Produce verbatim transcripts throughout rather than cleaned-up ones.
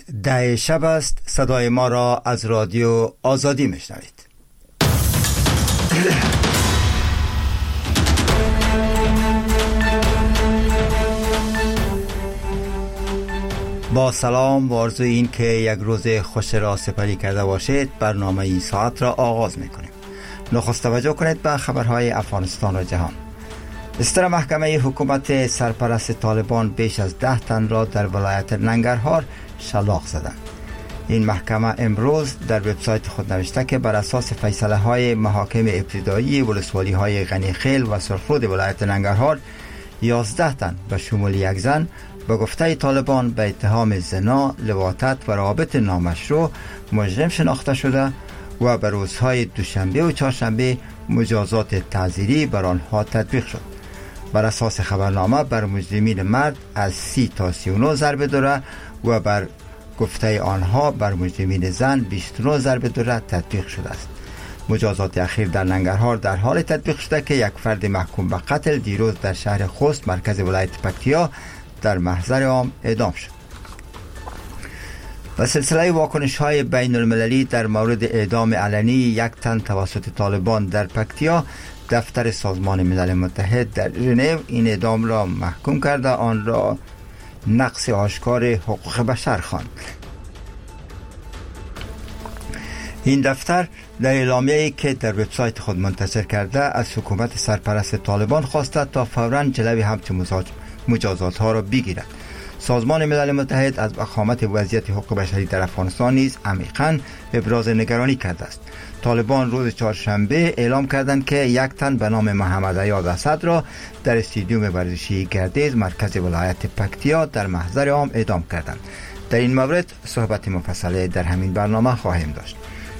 ده شب است. صدای ما را از رادیو آزادی میشنوید. با سلام و آرزوی این که یک روز خوش را سپری کرده باشید، برنامه این ساعت را آغاز میکنیم. نخست توجه کنید به خبرهای افغانستان و جهان. استر محکمه حکومت سرپرست طالبان بیش از ده تن را در ولایت ننگرهار شلاق زدند. این محکمه امروز در وبسایت خود نوشته که بر اساس فیصله های محاکم ابتدایی ولسوالی های غنیخیل و سرخرود ولایت ننگرهار، یازده تن به شمول یک زن به گفته طالبان به اتهام زنا، لواطت و روابط نامشروع مجرم شناخته شده و به روزهای دوشنبه و چهارشنبه مجازات تعزیری بر آنها تطبیق شد. بر اساس خبرنامه بر مجرمین مرد از سی تا سی و نه ضربه دوره و بر گفته آنها بر مجرمین زن بیست و نه ضربه دوره تطبیق شده است. مجازات اخیر در ننگرهار در حال تطبیق شده که یک فرد محکوم به قتل دیروز در شهر خوست مرکز ولایت پکتیا در محضر عام اعدام شد. و سلسله واکنش های بین المللی در مورد اعدام علنی یک تن توسط طالبان در پکتیا، دفتر سازمان ملل متحد در ژنو این اعدام را محکوم کرده آن را نقض آشکار حقوق بشر خواند. این دفتر در اعلامیه‌ای که در وبسایت خود منتشر کرده از حکومت سرپرست طالبان خواسته تا فوراً جلوی همچون مجازات ها را بگیرد. سازمان ملل متحد از وخامت وضعیت حقوق بشری در افغانستان نیز عمیقاً ابراز نگرانی کرده است. طالبان روز چهارشنبه اعلام کردند که یک تن به نام محمد عیاض اسد را در استادیوم ورزشی گردیز مرکز ولایت پکتیا در محضر عام اعدام کردند. در این مورد صحبت مفصلی در همین برنامه خواهیم داشت.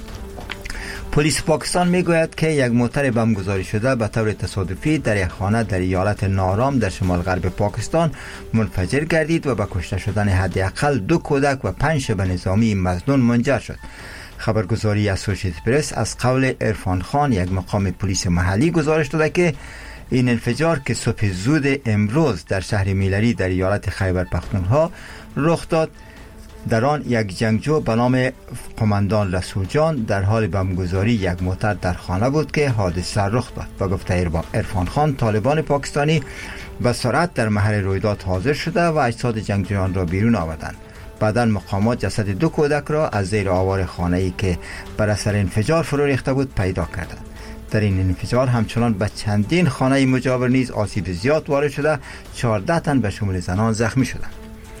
پلیس پاکستان میگوید که یک موتر بمبگذاری شده به طور تصادفی در یک خانه در ایالت نارام در شمال غرب پاکستان منفجر گردید و به کشته شدن حداقل دو کودک و پنج شبه نظامی مظنون منجر شد. خبرگزاری اسوسییتد پرس از قول عرفان خان، یک مقام پلیس محلی، گزارش داده که این انفجار که صبح زود امروز در شهر میلری در ایالت خیبر پختونخوا رخ داد، در آن یک جنگجو به نام قماندان رسول جان در حال بمبگذاری یک موتر در خانه بود که حادثه رخ داد. و گفته عرفان خان، طالبان پاکستانی به سرعت در محل رویداد حاضر شده و اجساد جنگجویان را بیرون آوردند. بعداً مقامات جسد دو کودک را از زیر آوار خانه‌ای که بر اثر انفجار فرو ریخته بود پیدا کردند. در این انفجار همچنان به چندین خانه مجاور نیز آسیب زیاد وارد شده، چهارده تن به شمول زنان زخمی شدند.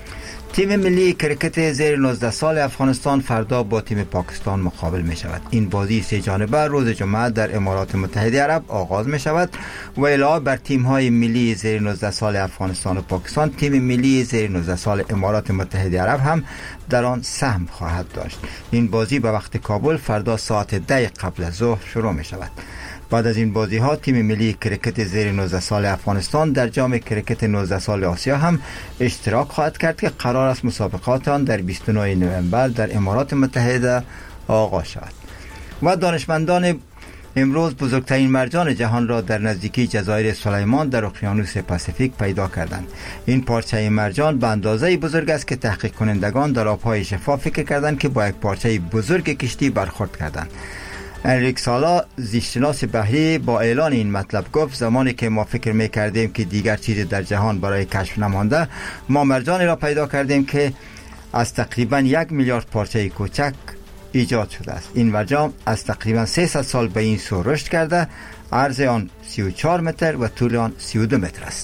تیم ملی کرکت زیر نوزده سال افغانستان فردا با تیم پاکستان مقابل می شود. این بازی سه جانبه روز جمعه در امارات متحده عرب آغاز می شود و علاوه بر تیم های ملی زیر نوزده سال افغانستان و پاکستان، تیم ملی زیر نوزده سال امارات متحده عرب هم در آن سهم خواهد داشت. این بازی به وقت کابل فردا ساعت ده قبل از ظهر شروع می شود. بعد از این بازی ها تیم ملی کرکت زیر نوزده سال افغانستان در جام کرکت نوزده سال آسیا هم اشتراک خواهد کرد که قرار است مسابقات آن در بیست و نه نوامبر در امارات متحده آغاز شود. و دانشمندان امروز بزرگترین مرجان جهان را در نزدیکی جزایر سلیمان در اقیانوس پاسیفیک پیدا کردند. این پارچه مرجان به اندازه بزرگ است که تحقیق کنندگان در آبهای شفاف فکر کردند که با یک پارچه بزرگ کشتی برخورد کردند. انریک سالا، زیستشناس بحری، با اعلان این مطلب گفت زمانی که ما فکر می‌کردیم که دیگر چیزی در جهان برای کشف نمانده، ما مرجانی را پیدا کردیم که از تقریباً یک میلیارد پارچه کوچک ایجاد شده است. این مرجان از تقریباً سیصد سال به این سو رشد کرده، عرض آن سی و چهار متر و طول آن سی و دو متر است.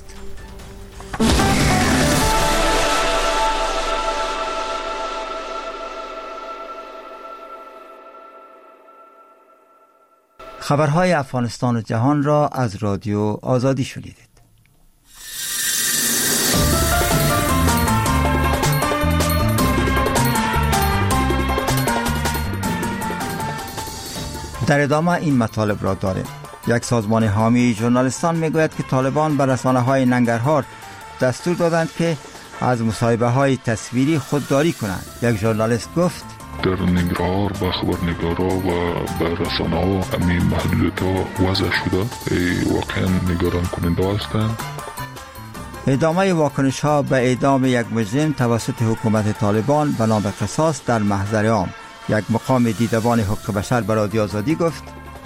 خبرهای افغانستان و جهان را از رادیو آزادی شنیدید. در ادامه این مطالب را داریم. یک سازمان حامی ژورنالیستان میگوید که طالبان به رسانه‌های ننگرهار دستور دادند که از مصاحبه های تصویری خودداری کنند. یک ژورنالیست گفت در ننگرهار با خبرنگارا و با رسانه ها همین محدودیت ها وضع شده، واقعا نگران کننده هستند. ادامه واکنش ها به اعدام یک مجرم توسط حکومت طالبان به نام قصاص در محضر عام. یک مقام دیدبان حقوق بشر به رادیو آزادی گفت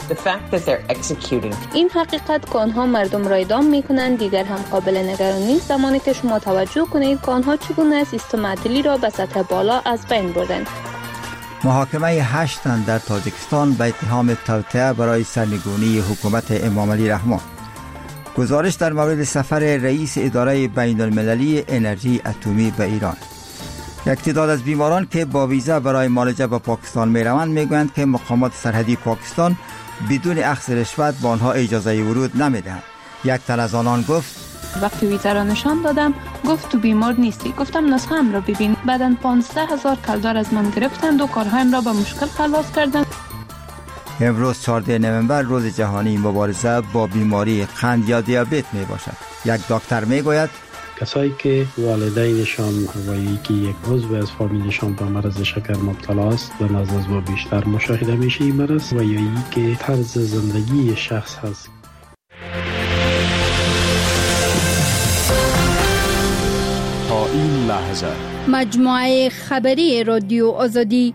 این حقیقت که آنها مردم را اعدام میکنند دیگر هم قابل نگرانی نیست، زمانی که شما توجه کنید که آنها چگونه سیستم عدلی را به سطح بالا از بین بردند. محاکمه هشت تن در تاجیکستان به اتهام توطئه برای سرنگونی حکومت امام علی رحمان. گزارش در مورد سفر رئیس اداره بین المللی انرژی اتمی به ایران. یک تعداد از بیماران که با ویزا برای معالجه به پاکستان می روند می گویند که مقامات سرحدی پاکستان بدون اخذ رشوت با آنها اجازه ورود نمی دهند. یک تن از آنان گفت وقتی ویزا را نشان دادم گفت تو بیمار نیستی. گفتم نسخه ام را ببین. بعداً پانزده هزار کلدار از من گرفتند و کارهایم را به مشکل خلاص کردند. امروز چهاردهم نوامبر روز جهانی مبارزه با بیماری قند یا دیابت می باشد. یک دکتر می گوید کسایی که والدینشان و یکی یک عضو از فامیلشان به مرض شکر مبتلا است و از از ما بیشتر مشاهده میشه این مرض و یا ای که طرز زندگی شخص هست. تا این لحظه مجموعه خبری رادیو آزادی.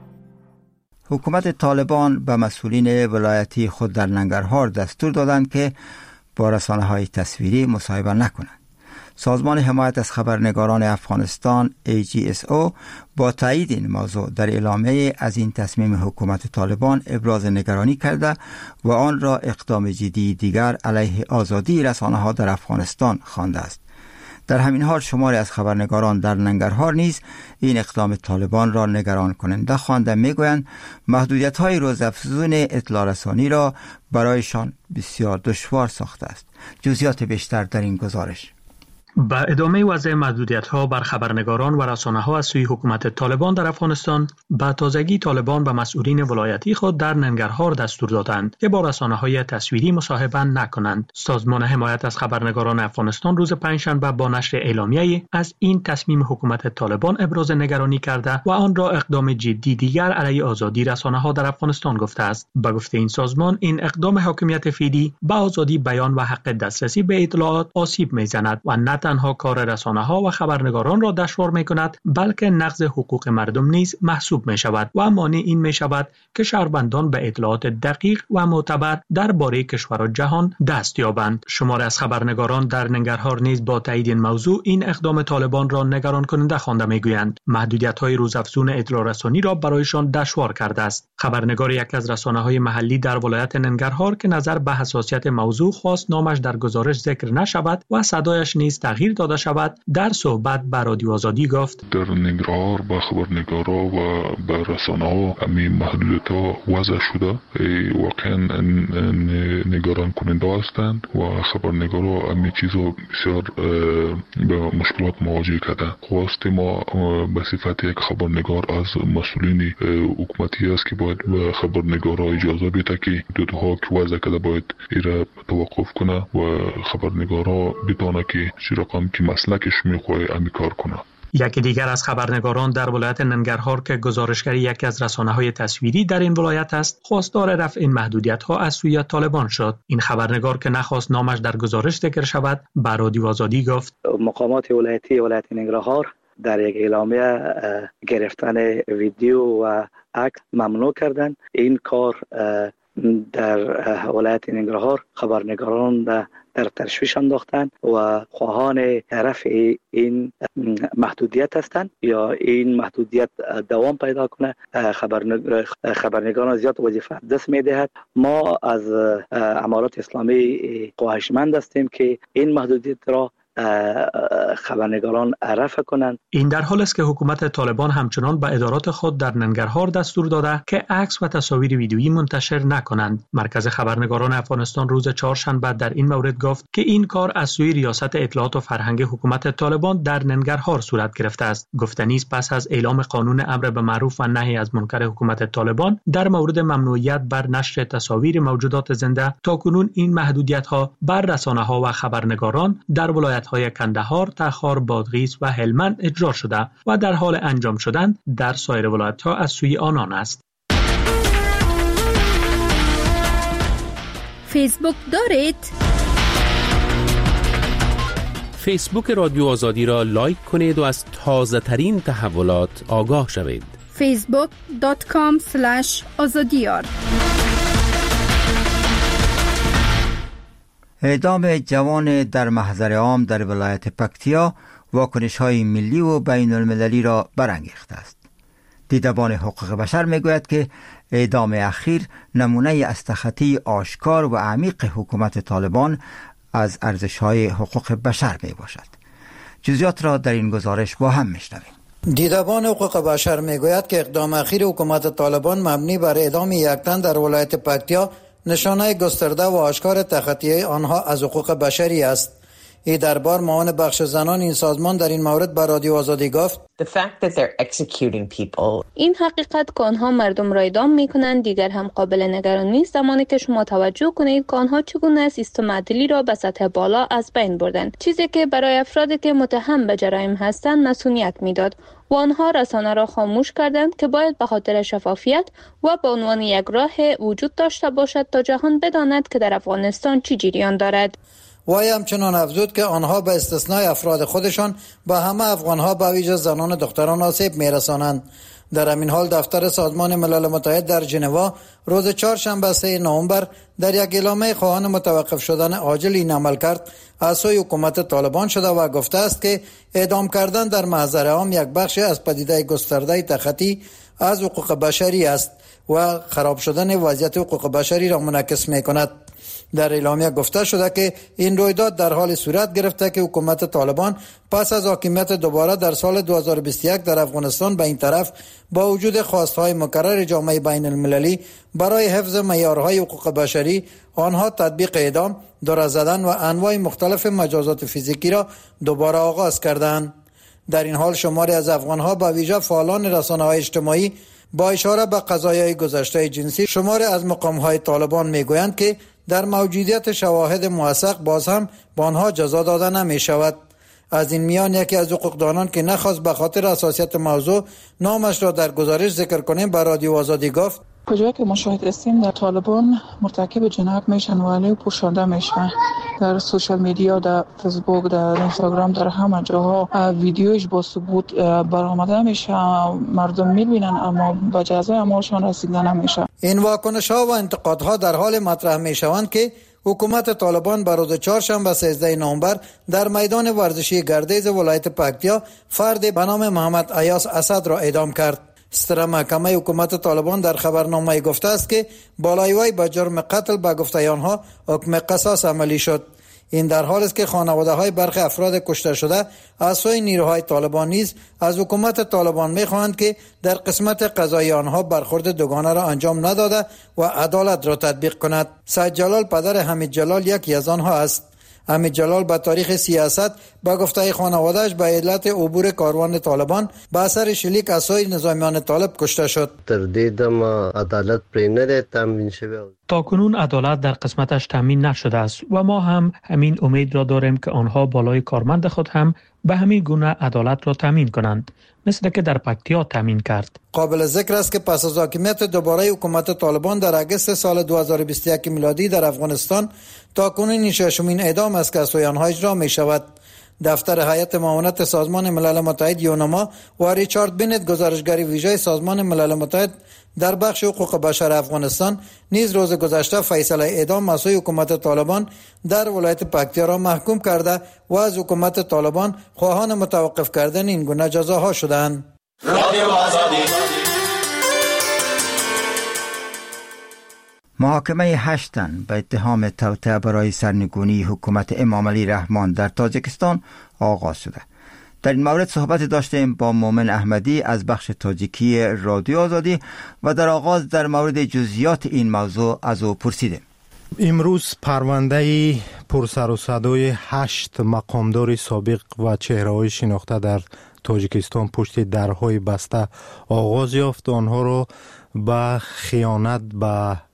حکومت طالبان به مسئولین ولایتی خود در ننگرهار دستور دادند که با رسانه‌های تصویری مصاحبه نکنند. سازمان حمایت از خبرنگاران افغانستان ای جی اس او با تایید این موضوع در اعلامیه از این تصمیم حکومت طالبان ابراز نگرانی کرده و آن را اقدام جدی دیگر علیه آزادی رسانه‌ها در افغانستان خوانده است. در همین حال شماری از خبرنگاران در ننگرهار نیز این اقدام طالبان را نگران کننده خوانده میگویند محدودیت‌های روزافزون اطلاع رسانی را برایشان بسیار دشوار ساخته است. جزئیات بیشتر در این گزارش. با ادامه وضع محدودیت‌ها بر خبرنگاران و رسانه‌ها از سوی حکومت طالبان در افغانستان، با تازگی طالبان به مسئولین ولایتی خود در ننگرهار دستور دادند که با رسانه‌های تصویری مصاحبه نکنند. سازمان حمایت از خبرنگاران افغانستان روز پنجشنبه با نشر اعلامیه‌ای از این تصمیم حکومت طالبان ابراز نگرانی کرده و آن را اقدام جدی دیگر علیه آزادی رسانه‌ها در افغانستان گفته است. به گفته این سازمان، این اقدام حاکمیت فعلی به آزادی بیان و حق دسترسی به اطلاعات آسیب می‌زند و نه تنها کار رسانه‌ها و خبرنگاران را دشوار می‌کند، بلکه نقض حقوق مردم نیز محسوب می‌شود و مانع این می‌شود که شهروندان به اطلاعات دقیق و معتبر درباره کشور و جهان دست یابند. شماری از خبرنگاران در ننگرهار نیز با تایید این موضوع این اقدام طالبان را نگران کننده خوانده می‌گویند. محدودیت‌های روزافزون اطلاع رسانی را برایشان دشوار کرده است. خبرنگار یک از رسانه‌های محلی در ولایت ننگرهار که نظر به حساسیت موضوع خواست نامش در گزارش ذکر نشود و صدایش نیز تغییر داده شود، در صحبت با رادیو آزادی گفت در ننگرهار با خبرنگارا و با رسانه‌ها همین محدودیت‌ها وضع شده واقعا نگران کننده هستند و خبرنگارا همین چیزا بسیار به مشکلات مواجه کردند. خواست ما به صفت یک خبرنگار از مسئولین حکومتی است که باید به خبرنگارا اجازه بده که دودها که وضع کرده باید ایرا توقف کنه و خبرنگارا بتونه که چه رقم که مسلکش میخواه امی کار کنه. یکی دیگر از خبرنگاران در ولایت ننگرهار که گزارشگر یکی از رسانه‌های تصویری در این ولایت است، خواستار رفع این محدودیت‌ها از سوی طالبان شد. این خبرنگار که نخواست نامش در گزارش ذکر شود، به رادیو آزادی گفت مقامات ولایتی ولایت ننگرهار در یک اعلامیه گرفتن ویدیو و عکس ممنوع کردند. این کار در ولایت ننگرهار خبرنگاران در تشویش انداختند و خواهان رفع این محدودیت هستند یا این محدودیت دوام پیدا کنه. خبرنگاران زیاد وظیفه دست میدهد. ما از امارات اسلامی خواهشمند هستیم که این محدودیت را خبرنگاران رفع کنند. این در حال است که حکومت طالبان همچنان به ادارات خود در ننگرهار دستور داده که عکس و تصاویر ویدیویی منتشر نکنند. مرکز خبرنگاران افغانستان روز چهارشنبه در این مورد گفت که این کار از سوی ریاست اطلاعات و فرهنگ حکومت طالبان در ننگرهار صورت گرفته است. گفتنی است پس از اعلام قانون امر به معروف و نهی از منکر حکومت طالبان در مورد ممنوعیت بر نشر تصاویر موجودات زنده، تاکنون این محدودیت‌ها بر رسانه‌ها و خبرنگاران در ولایت های کندهار، تخار، بادغیس و هلمند اجرا شده و در حال انجام شدن در سایر ولایت‌ها از سوی آنان است. فیسبوک دارید؟ فیسبوک رادیو آزادی را لایک کنید و از تازه ترین تحولات آگاه شوید. فیسبوک دات کام اسلش آزادیار. اعدام جوان در محضر عام در ولایت پکتیا واکنش‌های ملی و بین المللی را برانگیخته است. دیدبان حقوق بشر میگوید که اعدام اخیر نمونه از تخطی آشکار و عمیق حکومت طالبان از ارزش‌های حقوق بشر می باشد. جزئیات را در این گزارش با هم میشنویم. دیدبان حقوق بشر میگوید که اقدام اخیر حکومت طالبان مبنی بر اعدام یک تن در ولایت پکتیا نشانه گسترده و آشکار تخطی آنها از حقوق بشری است. ای دربار معاون بخش زنان این سازمان در این مورد به رادیو آزادی گفت این حقیقت که آنها مردم را اعدام میکنند دیگر هم قابل نگران نیست، زمانی که شما توجه کنید که آنها چگونه سیستم عدلی را به سطح بالا از بین بردند، چیزی که برای افرادی که متهم به جرایم هستند مسئولیت میداد و آنها رسانه را خاموش کردند که باید به خاطر شفافیت و به عنوان یک راه وجود داشته باشد تا جهان بداند که در افغانستان چی جریان دارد. وای همچنان افزود که آنها به استثنای افراد خودشان به همه افغانها به ویژه زنان و دختران آسیب میرسانند. در همین حال دفتر سازمان ملل متحد در ژنوا روز چهارشنبه سه نوامبر در یک اعلامیه خواهان متوقف شدن عاجل این عمل کرد از سوی حکومت طالبان شده و گفته است که اعدام کردن در محضر عام یک بخش از پدیده گسترده تخطی از حقوق بشری است و خراب شدن وضعیت حقوق بشری را منعکس می‌کند. در اعلامیه گفته شده که این رویداد در حال صورت گرفته که حکومت طالبان پس از حاکمیت دوباره در سال دو هزار و بیست و یک در افغانستان به این طرف با وجود خواستهای مکرر جامعه بین المللی برای حفظ معیارهای حقوق بشری آنها تطبیق اعدام، دار زدن و انواع مختلف مجازات فیزیکی را دوباره آغاز کردند. در این حال شماری از افغانها به ویژه فعالان رسانه‌های اجتماعی با اشاره به قضایای گذشته جنسی شماری از مقام‌های طالبان میگویند که در موجودیت شواهد موثق باز هم به آنها جزا داده نمی شود. از این میان یکی از حقوقدانان که نخواست به خاطر حساسیت موضوع نامش را در گزارش ذکر کنیم به رادیو آزادی گفت کجایی که مشاهده هستیم در طالبان مرتکب جنایت میشن و علیه پوشانده میشن. در سوشال میدیا، در فیسبوک، در اینستاگرام، در همه جاها ویدیوش با ثبوت برآمده میشه، مردم میبینن اما به جزای اعمالشان رسیده نمیشه. این واکنش ها و انتقادها در حال مطرح میشوند که حکومت طالبان بر روز چهارشنبه سیزده نوامبر در میدان ورزشی گردیز ولایت پکتیا فرد به نام محمد ایاس اسد را اعدام کرد. ستره محکمه حکومت طالبان در خبرنامه گفته است که بالای وی به جرم قتل به گفته آنها حکم قصاص عملی شد. این در حالی است که خانواده های برخی افراد کشته شده از سوی نیروهای طالبان نیز از حکومت طالبان می‌خواهند که در قسمت قضایی آنها برخورد دوگانه را انجام نداده و عدالت را تطبیق کند. سید جلال پدر حمید جلال یکی از آنها است. حمید جلال به تاریخ سیاست با گفته خانواده‌اش به علت عبور کاروان طالبان به اثر شلیک از سوی نظامیان طالب کشته شد. تر دیدم عدالت پری نده تامین شده. تا کنون عدالت در قسمتش تامین نشده است و ما هم همین امید را داریم که آنها بالای کارمند خود هم به همین گونه عدالت را تامین کنند، مثل که در پکتیا تامین کرد. قابل ذکر است که پس از حاکمیت دوباره حکومت طالبان در اگست سال دو هزار و بیست و یک میلادی در افغانستان تا کنون ششمین اعدام از که سوی آنها اجرا می شود. دفتر هیئت معاونت سازمان ملل متحد یونما و ریچارد بینت گزارشگر ویژه سازمان ملل متحد در بخش حقوق بشر افغانستان نیز روز گذشته فیصله اعدام از سوی حکومت طالبان در ولایت پکتیا را محکوم کرده و از حکومت طالبان خواهان متوقف کردن این گونه جزاها شدند. محاکمه هشت تن به اتهام توطئه برای سرنگونی حکومت امام علی رحمان در تاجیکستان آغاز شده. در این مورد صحبت داشتیم با مومن احمدی از بخش تاجیکی رادیو آزادی و در آغاز در مورد جزئیات این موضوع از او پرسیدیم. امروز پرونده پرسر و صدای هشت مقامدار سابق و چهره‌های شناخته در تاجیکستان پشت درهای بسته آغاز یافت. آنها را به خیانت به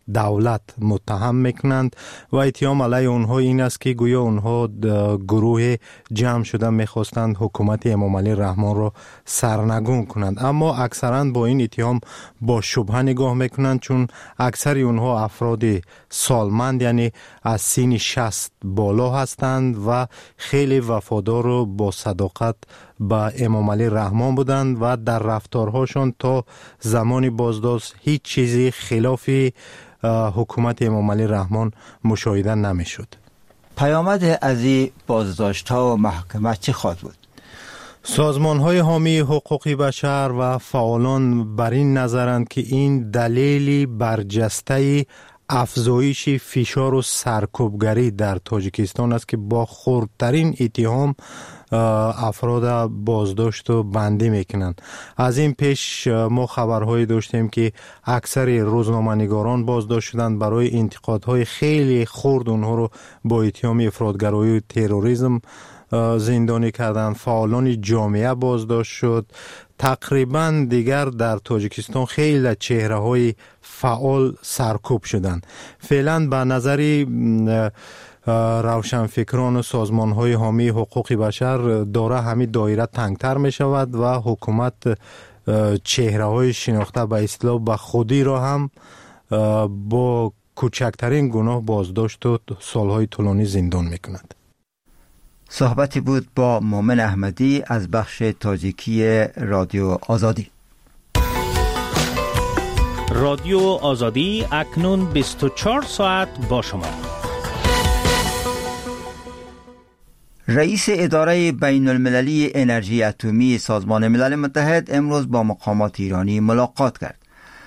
دولت متهم میکنند و اتهام علیه اونها این است که گویا اونها گروه جمع شده میخواستند حکومت امام علی رحمان رو سرنگون کنند، اما اکثرا با این اتهام با شبهه نگاه میکنند، چون اکثر اونها افراد سالمند یعنی از سن شصت بالا هستند و خیلی وفادار و با صداقت با امام علی رحمان بودند و در رفتارهاشون تا زمان بازداشت هیچ چیزی خلاف حکومت امام علی رحمان مشاهده نمیشد. پیامد از این بازداشت ها و محاکمه چه خواهد بود؟ سازمان های حامی حقوق بشر و فعالان بر این نظرند که این دلیلی برجسته افزایش فشار و سرکوبگری در تاجیکستان است که با خردترین اتهام افراد بازداشت و بندی میکنند. از این پیش ما خبرهایی داشتیم که اکثر روزنامه‌نگاران بازداشت شدند برای انتقادهای خیلی خرد، اونها رو با اتهام افراطگرایی و تروریسم زندانی کردن. فعالان جامعه بازداشت شد. تقریبا دیگر در تاجیکستان خیلی چهره های فعال سرکوب شدند. فعلا به نظری روشنفکران و سازمان های حامی حقوق بشر داره همین دایره تنگتر می شود و حکومت چهره های شناخته به اصطلاح به خودی را هم با کوچکترین گناه بازداشت و سالهای طولانی زندان می کند. صحبتی بود با مومن احمدی از بخش تاجیکی رادیو آزادی. رادیو آزادی اکنون بیست و چهار ساعت با شما. رئیس اداره بین المللی انرژی اتمی سازمان ملل متحد امروز با مقامات ایرانی ملاقات کرد.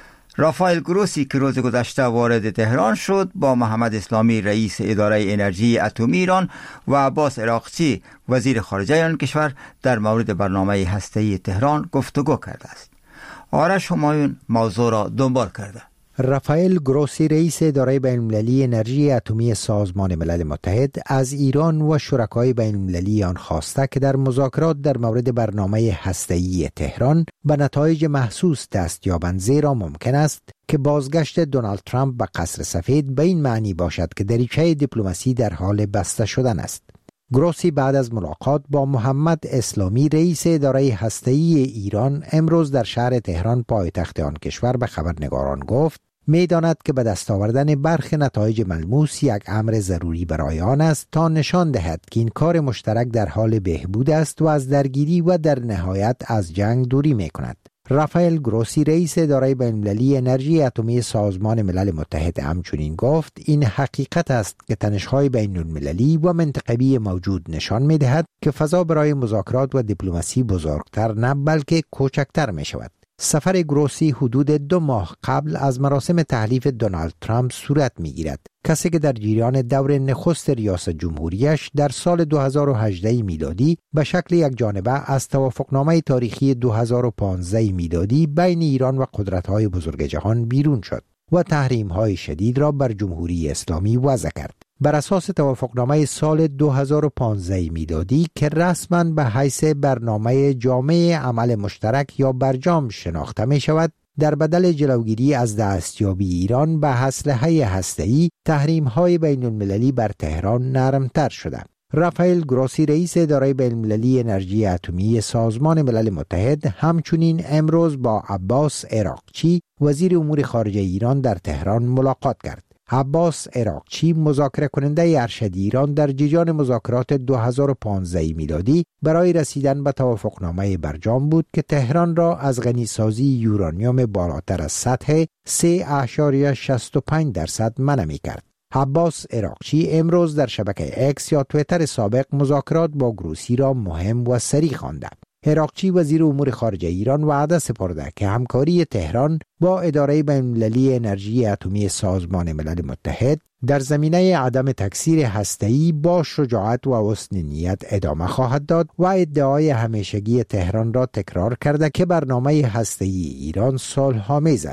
رافائل گروسی که روز گذشته وارد تهران شد با محمد اسلامی رئیس اداره انرژی اتمی ایران و عباس عراقچی وزیر خارجه آن کشور در مورد برنامه هسته‌ای تهران گفتگو کرده است. آرش همایون موضوع را دنبال کرده. رافائل گروسی رئیس اداره بین المللی انرژی اتمی سازمان ملل متحد از ایران و شرکای بین المللی آن خواسته که در مذاکرات در مورد برنامه هسته‌ای تهران به نتایج محسوس دست یابند، زیرا ممکن است که بازگشت دونالد ترامپ به قصر سفید به این معنی باشد که دریچه دیپلماسی در حال بسته شدن است. گروسی بعد از ملاقات با محمد اسلامی رئیس اداره هسته‌ای ایران امروز در شهر تهران پایتخت آن کشور به خبرنگاران گفت می‌داند که به دست آوردن برخی نتایج ملموس یک امر ضروری برای آن است تا نشان دهد که این کار مشترک در حال بهبود است و از درگیری و در نهایت از جنگ دوری می‌کند. رافائل گروسی رئیس اداره بین‌المللی انرژی اتمی سازمان ملل متحد همچنین گفت این حقیقت است که تنش‌های بین‌المللی و منطقوی موجود نشان می‌دهد که فضا برای مذاکرات و دیپلماسی بزرگتر نه بلکه کوچکتر می‌شود. سفر گروسی حدود دو ماه قبل از مراسم تحلیف دونالد ترامپ صورت می‌گیرد، کسی که در جریان دور نخست ریاست جمهوریش در سال دو هزار و هجده میلادی به شکل یک جانبه از توافقنامه تاریخی دو هزار و پانزده میلادی بین ایران و قدرت‌های بزرگ جهان بیرون شد و تحریم‌های شدید را بر جمهوری اسلامی وضع کرد. بر اساس توافقنامه سال دو هزار و پانزده میلادی که رسما به حیث برنامه جامع عمل مشترک یا برجام شناخته می شود، در بدل جلوگیری از دستیابی ایران به اسلحه هسته‌ای، تحریم‌های بین‌المللی بر تهران نرمتر شده. رافائل گروسی رئیس اداره بین‌المللی انرژی اتمی سازمان ملل متحد همچنین امروز با عباس عراقچی وزیر امور خارجه ایران در تهران ملاقات کرد. عباس عراقچی مذاکره کننده ارشد ایران در جریان مذاکرات دو هزار و پانزده میلادی برای رسیدن به توافقنامه برجام بود که تهران را از غنیسازی یورانیوم بالاتر از سطح سه اشاریه شصت و پنج درصد منع می‌کرد. عباس عراقچی امروز در شبکه اکس یا تویتر سابق مذاکرات با گروسی را مهم و سریع خوانده. عراقچی وزیر امور خارجه ایران وعده سپرده که همکاری تهران با اداره بین‌المللی انرژی اتمی سازمان ملل متحد در زمینه عدم تکثیر هسته‌ای با شجاعت و حسن نیت ادامه خواهد داد و ادعای همیشگی تهران را تکرار کرده که برنامه هسته‌ای ایران صلح‌آمیز است.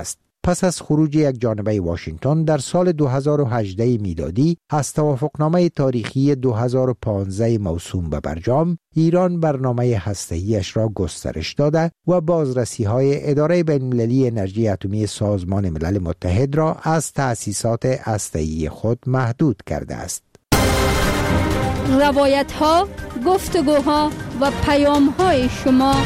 پس از خروج یک جانبه واشنگتن در سال دو هزار و هجده میلادی از توافقنامه تاریخی دو هزار و پانزده موسوم به برجام، ایران برنامه هسته‌ایش را گسترش داده و بازرسی‌های اداره بین‌المللی انرژی اتمی سازمان ملل متحد را از تأسیسات هسته‌ای خود محدود کرده است. روایت‌ها، گفتگوها و پیام‌های شما.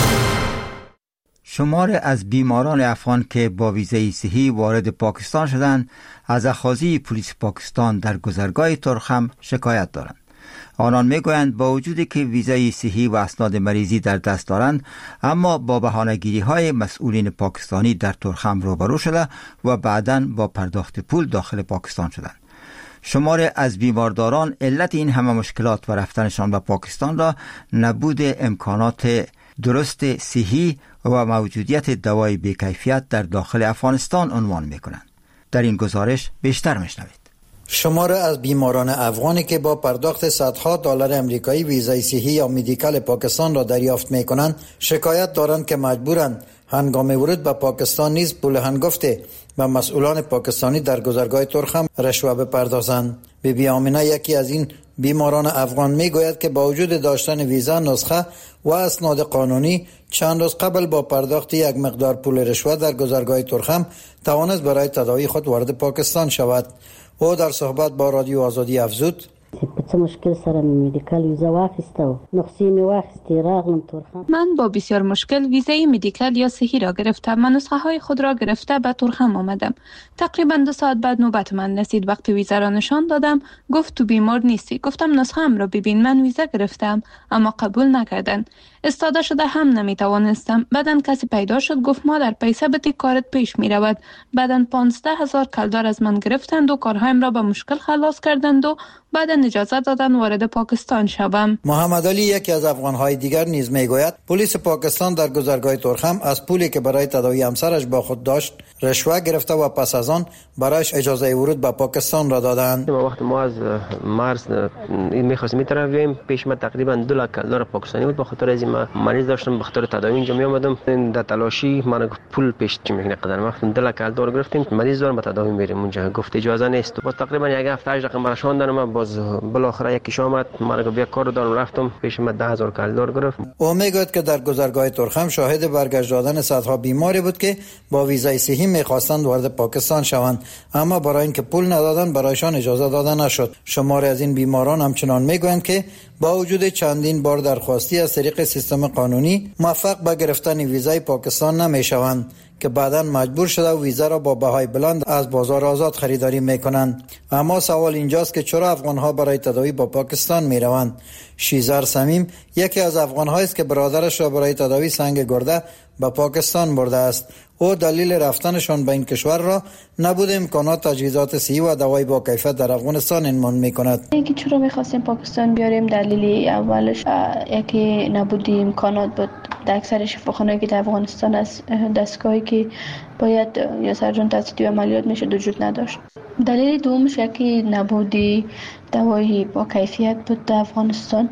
شمار از بیماران افغان که با ویزای صحی وارد پاکستان شدند از اخاذی پلیس پاکستان در گذرگاه ترخم شکایت دارند. آنان میگویند با وجودی که ویزای صحی و اسناد مریضی در دست دارند، اما با بهانه‌گیری‌های مسئولین پاکستانی در ترخم روبرو شده و بعداً با پرداخت پول داخل پاکستان شدند. شمار از بیمارداران علت این همه مشکلات و رفتنشان به پاکستان را نبود امکانات درست صحی و موجودیت دوای بی‌کیفیت در داخل افغانستان عنوان می‌کنند. در این گزارش بیشتر می‌شنوید. شمار از بیماران افغانی که با پرداخت صدها دلار امریکایی ویزای صحی یا مدیکال پاکستان را دریافت می‌کنند، شکایت دارند که مجبورند هنگام ورود به پاکستان نیز پول هنگفته و مسئولان پاکستانی در گذرگاه ترخم رشوه بپردازند. بیبی آمینه یکی از این بیماران افغان میگوید که با وجود داشتن ویزا، نسخه و اسناد قانونی، چند روز قبل با پرداخت یک مقدار پول رشوه در گذرگاه ترخم توانست برای تداوی خود وارد پاکستان شود. او در صحبت با رادیو آزادی افزود: په مشکل سره مدیکال ویزا واخیسته و نسخه می واخیسته راغلم ترخم. من با بسیار مشکل ویزای مدیکال یا صحی را گرفتم و نسخه های خود را گرفته به ترخم آمدم. تقریبا دو ساعت بعد نوبت من رسید. وقتی ویزا را نشان دادم گفت تو بیمار نیستی. گفتم نسخه ام را ببین، من ویزا گرفتم، اما قبول نکردن. استاده شده هم نمی توانستم. بعدن کسی پیدا شد گفت ما در پیسه بتی کارت پیش می رود. بعدن پانزده هزار کلدار از من گرفتند و کارهایم را به مشکل خلاص کردند و بعدن اجازه دادن وارد پاکستان شوم. محمد علی یکی از افغان‌های دیگر نیز میگوید پلیس پاکستان در گذرگاه ترخم از پولی که برای تداوی همسرش با خود داشت رشوه گرفته و پس از آن برایش اجازه ورود به پاکستان را دادند. وقتی ما از مارس این می‌خواستیم می‌ترویم، پیش ما تقریبا دو لاک دلار پاکستانی بود. به خاطر از این مریض داشتم، به خاطر تداوی اینجا می اومدم. در تلاشی من پول پیش چی می‌کنه قدر وقت دو لاک دلار گرفتیم. مریض دارم به تداوی میریم اونجا، گفت اجازه نیست. با تقریبا یک هفته هشت رقم برشان دارم. باز بالاخره یکیش آمد، من بیا کار دارم رفتم، پیش من ده هزار کلدار گرفت. او میگوید که در گذرگاه ترخم شاهد برگشت دادن صدها بیماری بود که با ویزای صحی میخواستند وارد پاکستان شوند، اما برای اینکه پول ندادن برایشان اجازه داده نشد. شماری از این بیماران همچنان میگویند که با وجود چندین بار درخواستی از طریق سیستم قانونی موفق به گرفتن ویزای پاکستان نمیشوند که بعداً مجبور شده و ویزا را با بهای بلند از بازار آزاد خریداری میکنند. اما سوال اینجاست که چرا افغانها برای تداوی با پاکستان میروند؟ شیزر سمیم یکی از افغانهایی است که برادرش را برای تداوی سنگ گرده به پاکستان برده است. او دلیل رفتنشان به این کشور را نبود امکانات تجهیزات صحی و دوای با کیفیت در افغانستان عنوان میکند. اینکه چرا میخواستیم پاکستان بیاریم، دلیلی اولش یکی نبود امکانات بود. در اکثر شفاخانه‌ای که در افغانستان است دستگاهی که باید یا سرجان تسدید عملیات میشه وجود نداشت. دلیل دومش یکی نبودی دوای با کیفیت بود در افغانستان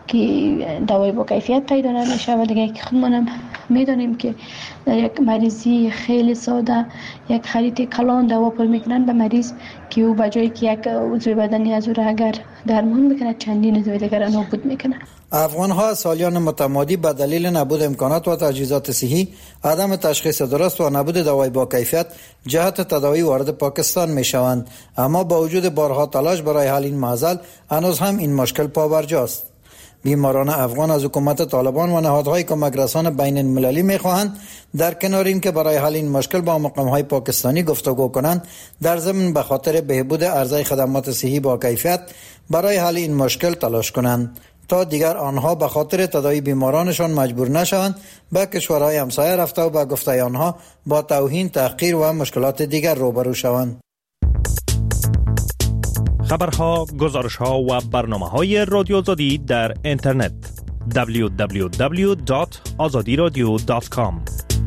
که دوای با کیفیت پیدا نمیشه و دیگه که خودمونم میدونیم که در یک مریضی خیلی ساده یک خرید کلان دوا پر میکنن به مریض که او بجایی که یک عضو بدنی از او را اگر درمان میکنه چندین عضو دیگر نابود میکنه. افغان ها سالیان متمادی به دلیل نبود امکانات و تجهیزات صحی، عدم تشخیص درست و نبود دوای با کیفیت جهت تداوی وارد پاکستان میشوند، اما با وجود بارها تلاش برای حل این معضل هنوز هم این مشکل پابرجاست. بیماران افغان از حکومت طالبان و نهادهای کمک رسان بین المللی میخواهند در کنار این که برای حل این مشکل با مقامهای پاکستانی گفتگو کنند، در ضمن به خاطر بهبود عرضه خدمات صحی با کیفیت برای حل این مشکل تلاش کنند تا دیگر آنها به خاطر تداوی بیمارانشان مجبور نشوند به کشورهای همسایه رفته و به گفته آنها با توهین، تحقیر و مشکلات دیگر روبرو شوند. خبرها، گزارشها و برنامه‌های رادیو آزادی در اینترنت دبلیو دبلیو دبلیو دات آزادی رادیو دات کام.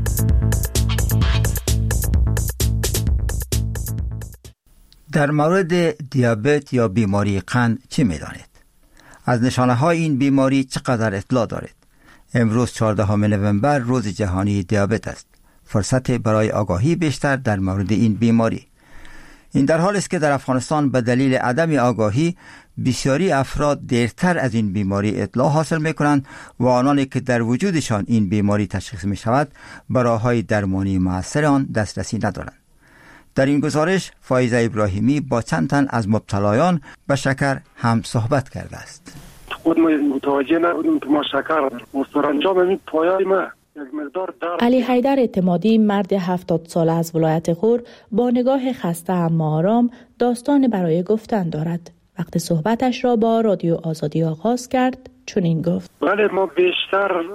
در مورد دیابت یا بیماری قند چه می‌دانید؟ از نشانه‌های این بیماری چقدر اطلاع دارید؟ امروز چهاردهم نوامبر روز جهانی دیابت است. فرصت برای آگاهی بیشتر در مورد این بیماری. این در حالی است که در افغانستان به دلیل عدم آگاهی بسیاری افراد دیرتر از این بیماری اطلاع حاصل می‌کنند و آنانی که در وجودشان این بیماری تشخیص می‌شود به راه‌های درمانی مؤثر آن دسترسی ندارند. در این گزارش فایزه ابراهیمی با چند تن از مبتلایان به شکر هم صحبت کرده است. خود ما متوجه نبودیم که ما شکر داریم. سرانجام این پایه‌ی ما علی حیدر اعتمادی، مرد هفتاد ساله از ولایت غور، با نگاه خسته اما آرام داستان برای گفتن دارد. وقتی صحبتش را با رادیو آزادی آغاز کرد چنین گفت: بله، ما بیشتر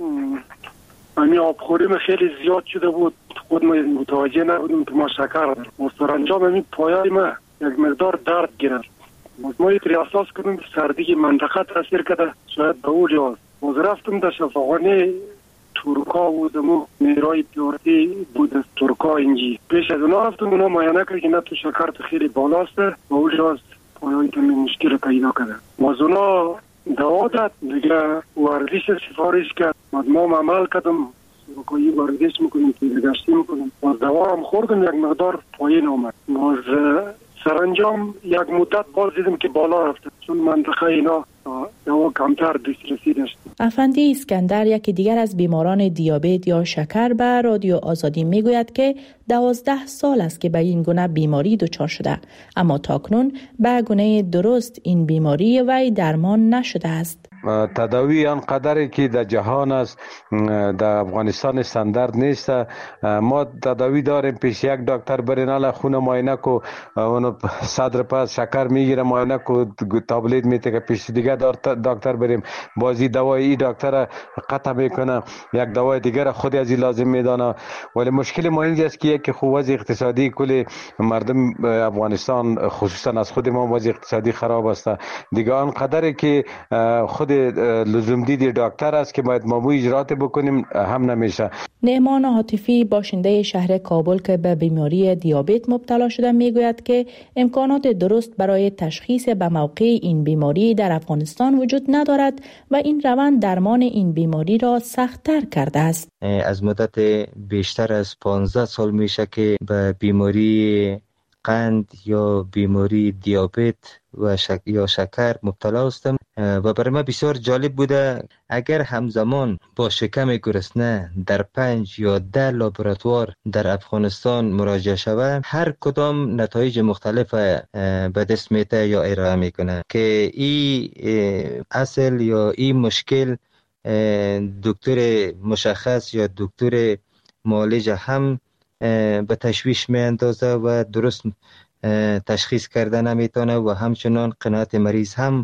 امی آبخوریم خیلی زیاد شده بود. خود ما متوجه نبودیم که ما شکر داریم. سرانجام این پایه‌ی ما یک مقدار درد گرفت. ما یک ریاضات کنیم سردی منطقه تاثیر کرده، شاید به اون لحاظ باز رفتم در شفاخانه ترکا بودم و میرای پیورتی بود از ترکا اینجی. پیش از اونا رفتم، اونا معاینه کرد که نه تو شکر تو خیلی بالاست، به اون لحاظ پایه‌ای کمی مشکل پیدا کرده. باز اونا دوا داد، دیگه ورزش سفارش کرد، ما عمل کردم، سبکایی ورزش میکنیم، پیدگشتی میکنیم، باز دوا هم خوردم، یک مقدار پایین آمد. باز سرانجام یک مدت باز دیدم که بالا رفته، چون منطقه اینا دوا کمتر دسترسی داشت. افندی اسکندر، یکی دیگر از بیماران دیابت یا شکر، به رادیو آزادی میگوید که دوازده سال است که به این گونه بیماری دچار شده، اما تاکنون به گونه درست این بیماری وی درمان نشده است. تداوی آنقدری که در جهان است، در افغانستان استاندارد نیست. ما تداوی داریم، پیش یک دکتر برین الا خون معاینه کو، اون صدر پس شکر میگیره، معاینه کو تابلت میته که پیش دیگه دکتر بریم، بازی دوای ای دکتر قطع میکنه، یک دوای دیگر خود از لازم میدانه. ولی مشکل ما اینجاست که یک خوب وضع اقتصادی کل مردم افغانستان خصوصا از خود ما وضع اقتصادی خراب است. دیگه آنقدری که خود لزوم دیدی دکتر است که باید ما اجرات بکنیم هم نمیشه. نعمان عاطفی، باشنده شهر کابل که به بیماری دیابت مبتلا شده، میگوید که امکانات درست برای تشخیص به موقع این بیماری در افغانستان وجود ندارد و این روند درمان این بیماری را سخت‌تر کرده است. از مدت بیشتر از پانزده سال میشه که به بیماری قند یا بیماری دیابت و شک... یا شکر مبتلا هستم و برای من بسیار جالب بوده اگر همزمان با شکم گرسنه در پنج یا ده لابراتوار در افغانستان مراجعه شود، هر کدام نتایج مختلف به دست میده یا ارائه میکنه که این اصل یا این مشکل دکتر مشخص یا دکتر معالج هم به تشویش می اندازه و درست تشخیص کرده نمیتونه و همچنان قناعت مریض هم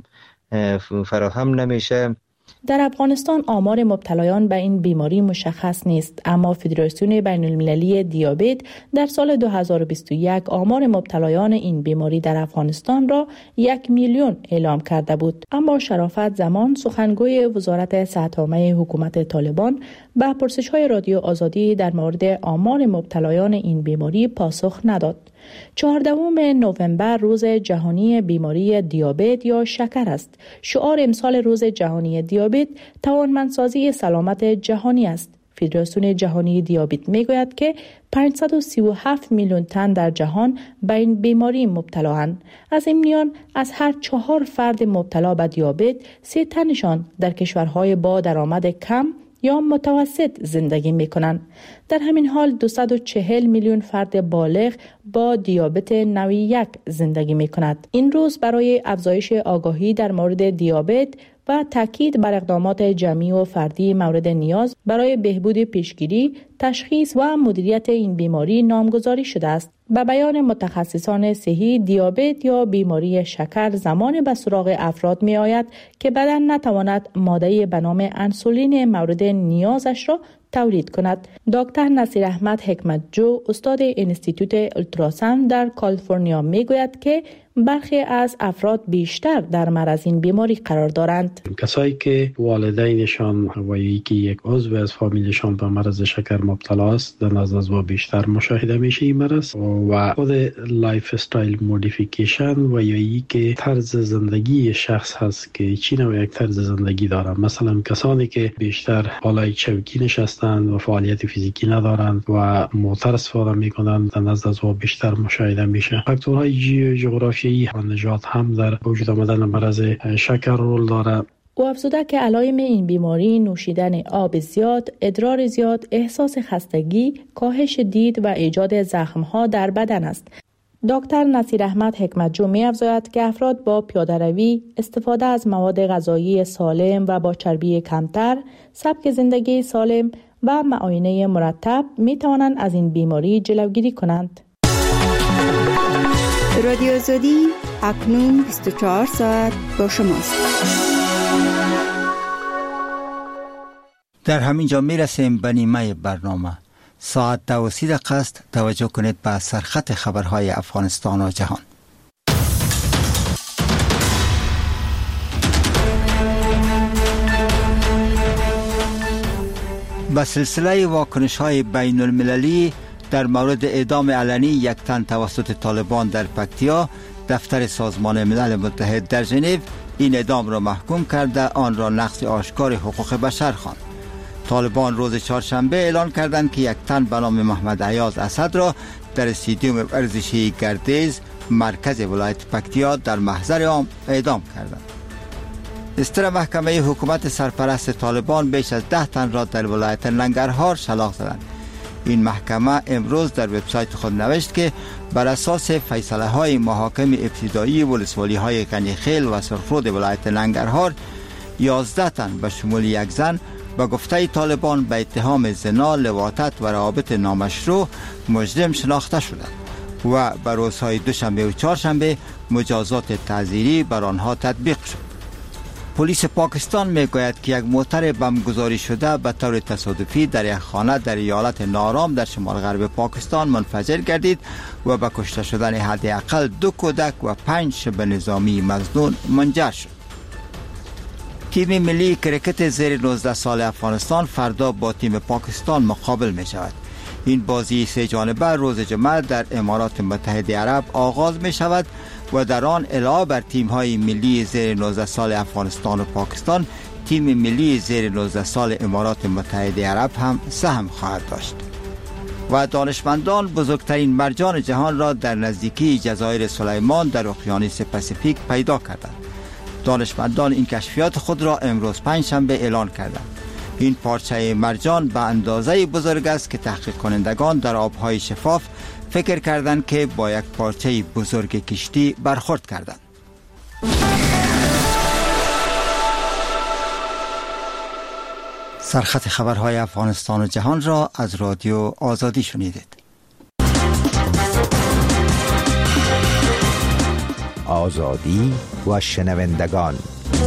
فراهم نمیشه. در افغانستان آمار مبتلایان به این بیماری مشخص نیست، اما فدراسیون بین المللی دیابت در سال دو هزار و بیست و یک آمار مبتلایان این بیماری در افغانستان را یک میلیون اعلام کرده بود. اما شرافت زمان، سخنگوی وزارت صحت عامه حکومت طالبان، به پرسش‌های رادیو آزادی در مورد آمار مبتلایان این بیماری پاسخ نداد. چهاردهم نوامبر روز جهانی بیماری دیابت یا شکر است. شعار امسال روز جهانی دیابت توانمندسازی سلامت جهانی است. فدراسیون جهانی دیابت میگوید که پانصد و سی و هفت میلیون تن در جهان به این بیماری مبتلااند. از این میان از هر چهار فرد مبتلا به دیابت، سه تنشان در کشورهای با درآمد کم یا متوسط زندگی می کنند. در همین حال دویست و چهل میلیون فرد بالغ با دیابت نوع یک زندگی می کند. این روز برای افزایش آگاهی در مورد دیابت و تاکید بر اقدامات جمعی و فردی مورد نیاز برای بهبود پیشگیری، تشخیص و مدیریت این بیماری نامگذاری شده است. به بیان متخصصان صحی، دیابت یا بیماری شکر زمان به سراغ افراد می آید که بدن نتواند ماده به نام انسولین مورد نیازش را تولید کند. دکتر نصیر احمد حکمت جو، استاد انستیتوت اولتراساوند در کالیفرنیا، می گوید که برخی از افراد بیشتر در معرض این بیماری قرار دارند. کسایی که والدینشان و یکی یک عضو از فامیلشان به مرض شکر مبتلا است، در نزد ما بیشتر مشاهده میشه این مرض و خود لایف استایل مودیفیکیشن و یا ای که طرز زندگی شخص هست که چی نوع یک طرز زندگی داره. مثلا کسانی که بیشتر بالای چوکی نشسته هستند و فعالیت فیزیکی ندارند و موتر استفاده میکنند، در نزد از بیشتر مشاهده میشه. فاکتورهای جغرافیایی و نژاد هم در وجود آمدن مرض شکر رول داره. او افزوده که علائم این بیماری نوشیدن آب زیاد، ادرار زیاد، احساس خستگی، کاهش دید و ایجاد زخم‌ها در بدن است. دکتر نصیر احمد حکمتجو می افزاید که افراد با پیاده‌روی، استفاده از مواد غذایی سالم و با چربی کمتر، سبک زندگی سالم و معاینه مرتب می توانند از این بیماری جلوگیری کنند. رادیو آزادی اکنون بیست و چهار ساعت با شماست. در همین جا می رسیم به نیمه برنامه. ساعت دو و سی دقیقه است. توجه کنید به سرخط خبرهای افغانستان و جهان. به سلسله واکنش های بین المللی در مورد اعدام علنی یک تن توسط طالبان در پکتیا، دفتر سازمان ملل متحد در ژنو این اعدام را محکوم کرده آن را نقض آشکار حقوق بشر خواند. طالبان روز چهارشنبه اعلان کردند که یک تن به نام محمد عیاض اسد را در استادیوم ورزشی گردیز مرکز ولایت پکتیا در محضر عام اعدام کردند. استر محکمه حکومت سرپرست طالبان بیش از ده تن را در ولایت ننگرهار شلاق زدند. این محکمه امروز در وبسایت خود نوشت که بر اساس فیصله های محاکم ابتدایی ولسوالی های غنیخیل و سرخرود ولایت ننگرهار، یازده تن به شمول یک زن به گفته طالبان به اتهام زنا، لواطت و روابط نامشروع مجرم شناخته شدند و به روزهای دوشنبه و چهارشنبه مجازات تعزیری بر آنها تطبیق شد. پلیس پاکستان میگوید که یک موتر بمبگذاری شده به طور تصادفی در یک خانه در ایالت نارام در شمال غرب پاکستان منفجر گردید و به کشته شدن حداقل دو کودک و پنج شبه نظامی مظنون منجر شد. تیم ملی کرکت زیر نوزده سال افغانستان فردا با تیم پاکستان مقابل می شود. این بازی سه جانبه روز جمعه در امارات متحده عرب آغاز می شود و در آن علاوه بر تیم های ملی زیر نوزده سال افغانستان و پاکستان، تیم ملی زیر نوزده سال امارات متحده عرب هم سهم خواهد داشت. و دانشمندان بزرگترین مرجان جهان را در نزدیکی جزایر سلیمان در اقیانوس پاسیفیک پیدا کردند. دانشمندان این کشفیات خود را امروز پنجشنبه اعلان کردند. این پارچه مرجان به اندازه بزرگ است که تحقیق کنندگان در آبهای شفاف فکر کردند که با یک پارچه بزرگ کشتی برخورد کردند. سرخط خبرهای افغانستان و جهان را از رادیو آزادی شنیدید. آزادی و شنوندگان.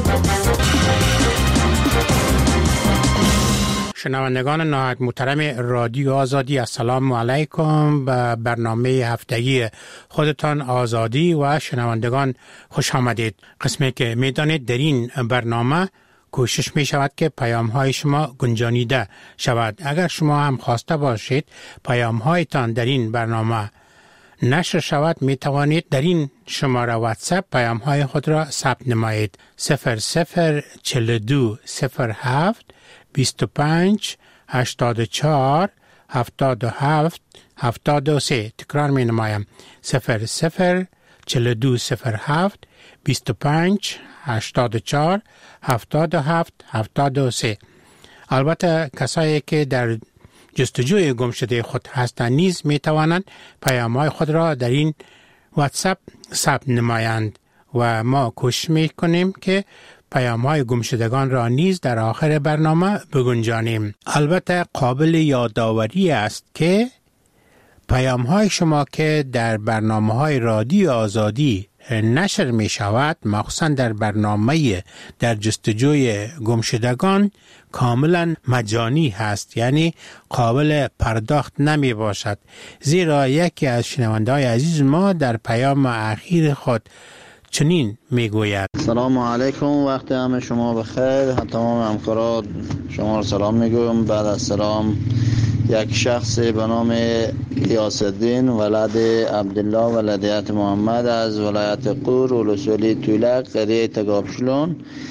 شنوندگان نهایت محترم رادیو آزادی، السلام علیکم. به برنامه هفتگی خودتان آزادی و شنوندگان خوش آمدید. قسمی که میدانید در این برنامه کوشش می شود که پیام های شما گنجانیده شود. اگر شما هم خواسته باشید پیام هایتان در این برنامه نشر شود، می توانید در این شماره واتساپ پیام های خود را ثبت نمایید. صفر صفر چهل و دو صفر هفت بیست و پنج هشتاد و چهار هفتاد و هفت هفتاد و سه. تکرار می نمایم. صفر صفر چهل و دو صفر هفت بیست و پنج هشتاد و چهار هفتاد و هفت هفتاد و سه. البته کسایی که در جستجوی گمشده خود هستند نیز می توانند پیام‌های خود را در این واتساپ ثبت نمایند و ما کوشش می کنیم که پیام‌های گمشدگان را نیز در آخر برنامه بگنجانیم. البته قابل یادآوری است که پیام‌های شما که در برنامه‌های رادیو آزادی نشر می شود، مخصوصا در برنامه در جستجوی گمشدگان، کاملا مجانی هست، یعنی قابل پرداخت نمی باشد. زیرا یکی از شنونده‌های عزیز ما در پیام اخیر خود چنین می گوید: سلام علیکم، وقت همه شما بخیر. تمام همکاران شما را سلام می گویم. بعد از سلام، یک شخص به نام یاس الدین ولد عبدالله ولدیت محمد از ولایت قور ولسوالی طولک قریه تگابشلون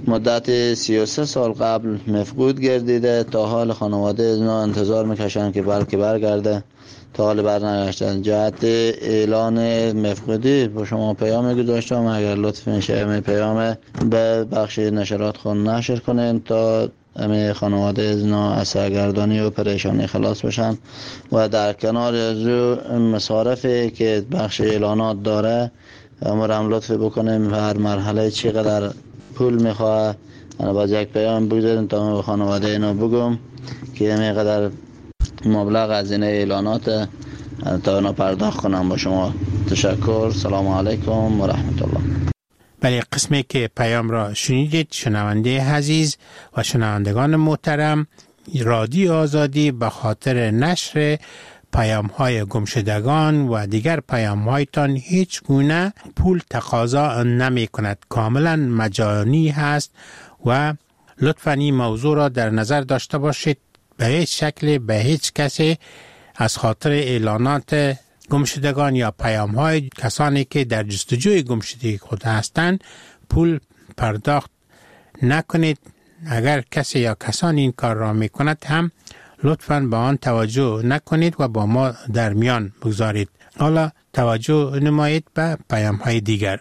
مدت سی و سه سال قبل مفقود گردیده. تا حال خانواده اینا انتظار میکشن که بلکه برگرده، تا حال برنگشتن. جهت اعلان مفقودی با شما پیام گذاشتم، اگر لطف میشه می پیام به بخش نشرات خون نشر کنین تا همه خانواده اینا از سرگردانی و پریشانی خلاص بشن. و در کنار از مصارفی که بخش اعلانات داره امرم لطف بکنیم هر مرحله چقدر پول میخواه انا باز یک پیام بگذاریم تا به خانواده اینا بگم که میقدر مبلغ از این اعلانات تا اینا پرداخت کنم. با شما تشکر. سلام علیکم و رحمت الله. بله، قسمی که پیام را شنیدید شنونده عزیز و شنوندگان محترم، رادیو آزادی به خاطر نشر پیام های گمشدگان و دیگر پیام هایتان هیچ گونه پول تقاضا نمی کند، کاملا مجانی هست و لطفاً این موضوع را در نظر داشته باشید. به هیچ شکل به هیچ کسی از خاطر اعلانات گمشدگان یا پیام های کسانی که در جستجوی گمشدگی خود هستند پول پرداخت نکنید. اگر کسی یا کسانی این کار را می کند هم لطفاً به آن توجه نکنید و با ما در میان بگذارید. حالا توجه نمایید به پیام های دیگر.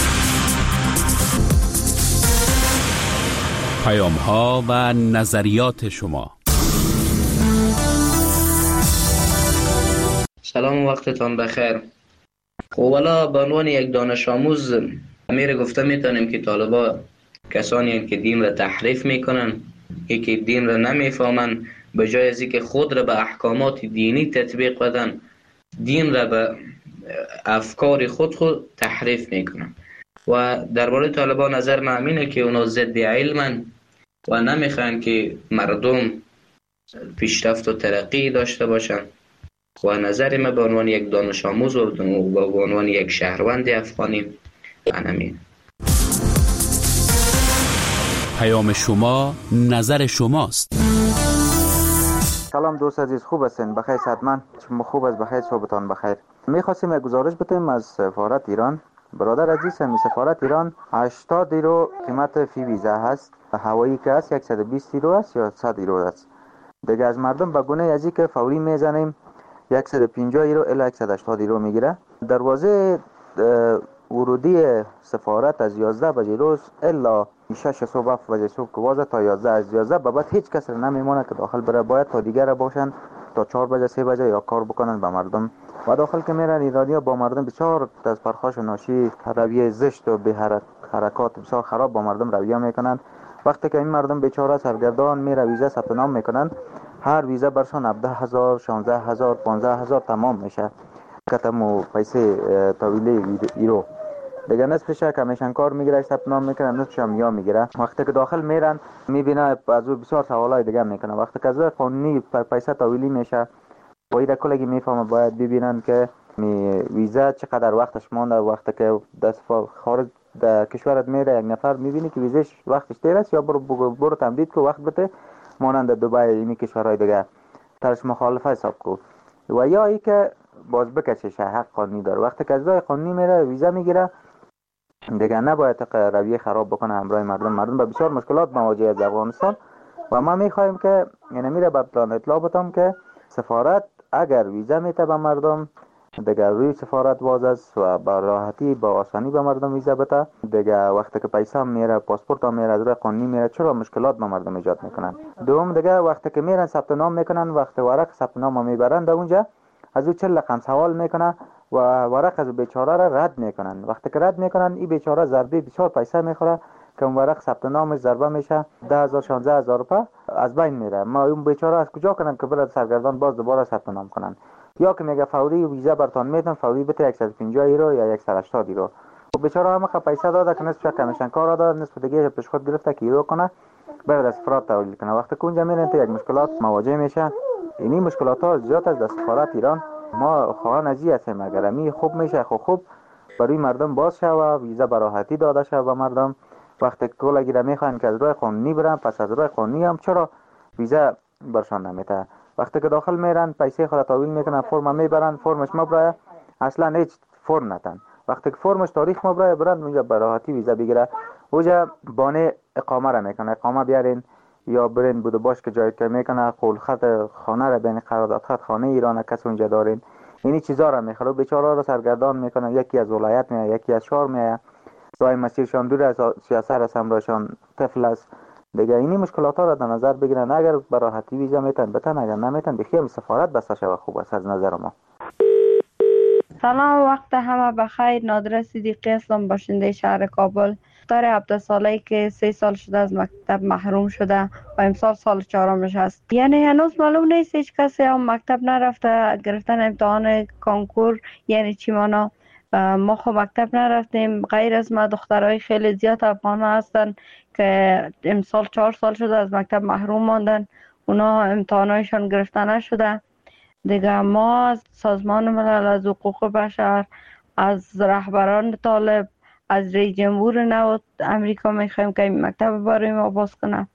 پیام ها و نظریات شما. سلام، وقتتان بخیر. خب والا به عنوان یک دانش آموز امیر گفته میتونیم که طالبا کسانی هستند که دین را تحریف میکنن، یکی دین را نمیفهمن، به جای از اینکه خود را به احکامات دینی تطبیق بدن دین را به افکار خود خود تحریف میکنن. و درباره طالبان نظر من اینه که اونا ضد علمن و نمیخوان که مردم پیشرفت و ترقی داشته باشن. و نظر من به عنوان یک دانش آموز و به عنوان یک شهروند افغانی همین. پیام شما نظر شماست. سلام دوست عزیز، خوب هستین؟ بخیر صحتمند؟ شما خوب است؟ بخیر، صحبتان بخیر. می‌خواستیم یک گزارش بدیم از سفارت ایران. برادر عزیز، می سفارت ایران هشتاد یورو قیمت فی ویزا هست، هوایی که هست صد و بیست یورو است یا صد یورو است. دیگه از مردم به گونه ازی که فوری میزنیم صد و پنجاه یورو الی صد و هشتاد یورو میگیره. دروازه ورودی سفارت از یازده بجه روز الا شش صبح هفت بجه صبح که وازه تا یازده، از یازده به بعد هیچ کس نمیمونه که داخل بره، باید تا دیگر باشن تا چهار بجه سه بجه یا کار بکنن به مردم. و داخل که میرن ایرانی‌ها با مردم بسیار از پرخاش و ناشی، رویه زشت و به حرکات بسیار خراب با مردم رویه میکنن. وقتی که این مردم بیچاره سرگردان میره ویزا ثبت نام میکنن، هر ویزا برشان هفده هزار، شانزده هزار، پانزده هزار تمام میشه. کتمو پیسه طویله ایرو دیگه نصفش کمیشن کار میگیره، ثبت نام میکنه، نصفش هم یا میگیره. وقتی که داخل میرن میبینه از او بسیار سوالای دیگه میکنه. وقتی که از قانونی پیسه طویلی میشه باید کلگی میفهمه باید ببینن که می ویزا چقدر وقتش مونده. وقتی که دست خارج در کشورت میره یک نفر میبینی که ویزاش وقتش دیر است یا برو برو تمدید که وقت بده مانند دبی این کشورهای دیگه ترش مخالفه حساب کو. و یا ای که باز بکشش حق قانونی داره. وقتی که از راه قانونی میره ویزا میگیره دیگه نباید رویه خراب بکنه همراه مردم. مردم به بسیار مشکلات مواجه از افغانستان و ما میخوایم که یعنی میره بر اطلاع بدم که سفارت اگر ویزا میته به مردم دیگه روی سفارت باز است و با راحتی با آسانی به مردم ویزا بده. دیگه وقتی که پیسه میره، پاسپورت هم میره، از راه قانونی میره، چرا مشکلات به مردم ایجاد میکنن. دوم دیگه وقتی که میرن ثبت نام میکنن، وقتی ورق ثبت نام میبرن در اونجا از او چهل رقم سوال میکنه و ورق از بیچاره را رد میکنن. وقتی که رد میکنن این بیچاره ضربه بسیار پیسه میخوره که اون ورق ثبت نامش ضربه میشه ده هزار شانزده هزار روپیه از بین میره. ما اون بیچاره از کجا کنن که برای سرگردان باز دوباره ثبت نام کنن؟ یا که میگه فوری ویزا برتون میدن، فوری بده صد و پنجاه یورو یا صد و هشتاد یورو. و بیچاره هم که پیسه داده که نصفش کمیشن کار داده، نصف دیگه پیش خود گرفته که یورو کنه بعد از فرات تحویل کنه. وقتی که اونجا میرن تو یک مشکلات مواجه میشه. این مشکلات ها زیاد از سفارت ایران. ما خواهان ازی هستیم اگر می خوب میشه خو خوب برای مردم باز شه و ویزا براحتی داده شه به مردم. وقتی کلا گیره میخوان که از راه قانونی برن، پس از راه قانونی هم چرا ویزا برشان نمیته؟ وقتی که داخل میرن پیسه خود تحویل میکنن، فرم میبرن، فرمش مبرای اصلا هیچ فرم نتن. وقتی که فرمش تاریخ مبرای برند اونجا براحتی ویزا بگیره. اونجا بانه اقامه را میکنه، اقامه بیارین یا برین بوده باش که جای که میکنه، قول خط خانه را بین قرارداد خط خانه ایران کس اونجا دارین، اینی چیزا را میخره. بیچاره را سرگردان میکنه، یکی از ولایت میاد، یکی از شهر میاد، راه مسیرشان دور از سیاست است، همراهشان طفل است دیگه. اینی مشکلات ها را در نظر بگیرن. اگر به راحتی ویزا میتن بتن، اگر نمیتن بخیر سفارت بسته شود. خوب است از نظر ما. سلام، وقت همه بخیر. نادره صدیقی هستم، باشنده شهر کابل. دختر هفده ساله که سه سال شده از مکتب محروم شده و امسال سال چهارمش است. یعنی هنوز معلوم نیست هیچ کسی هم مکتب نرفته. گرفتن امتحان کنکور یعنی چی مانا؟ ما خب مکتب نرفتیم. غیر از ما دخترای خیلی زیاد افغان هستن که امسال چهار سال شده از مکتب محروم ماندن، اونا امتحانایشان گرفته نشده دیگه. ما از سازمان ملل، از حقوق بشر، از رهبران طالب، از رئیس جمهور نو امریکا میخوایم که این مکتب برای ما باز کنه.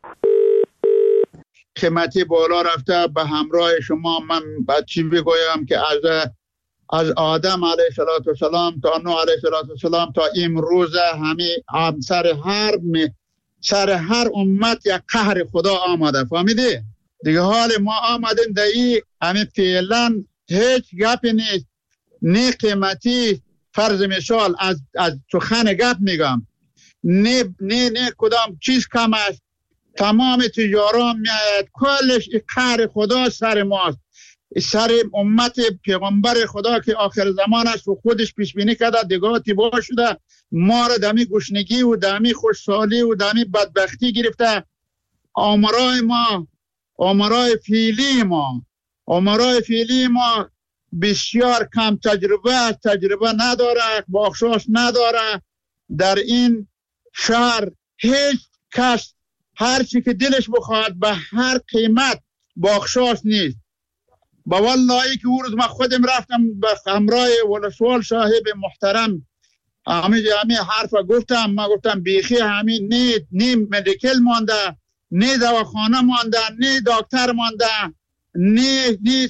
قیمتی بالا رفته به همراه شما. من بعد چی بگویم که از از آدم علیه السلام تا نوح علیه السلام تا امروز همه سر هر سر هر امت یک قهر خدا آمده. فهمیدی؟ دیگه حال ما آمدیم در این همین فعلا هیچ گپی نیست. نه قیمتی فرض مثال از از سخن گپ میگم، نه نه نه کدام چیز کم است. تمام تجاران میاید، کلش قهر خدا سر ماست، سر امت پیغمبر خدا که آخر زمان است و خودش پیش بینی کرده دیگه تیبا شده. ما را دمی گشنگی و دمی خوشحالی و دمی بدبختی گرفته. آمرای ما، آمرای فیلی ما آمرای فیلی ما بسیار کم تجربه تجربه نداره، بخشش نداره. در این شهر هیچ کس هر چی که دلش بخواد به هر قیمت بخشش نیست. با والله که او روز من خودم رفتم به همراه ولسوال صاحب محترم همین همین حرف گفتم. ما گفتم بیخی همین نه نه مدیکل مانده، نه دواخانه مانده، نه دکتر مانده، نه نه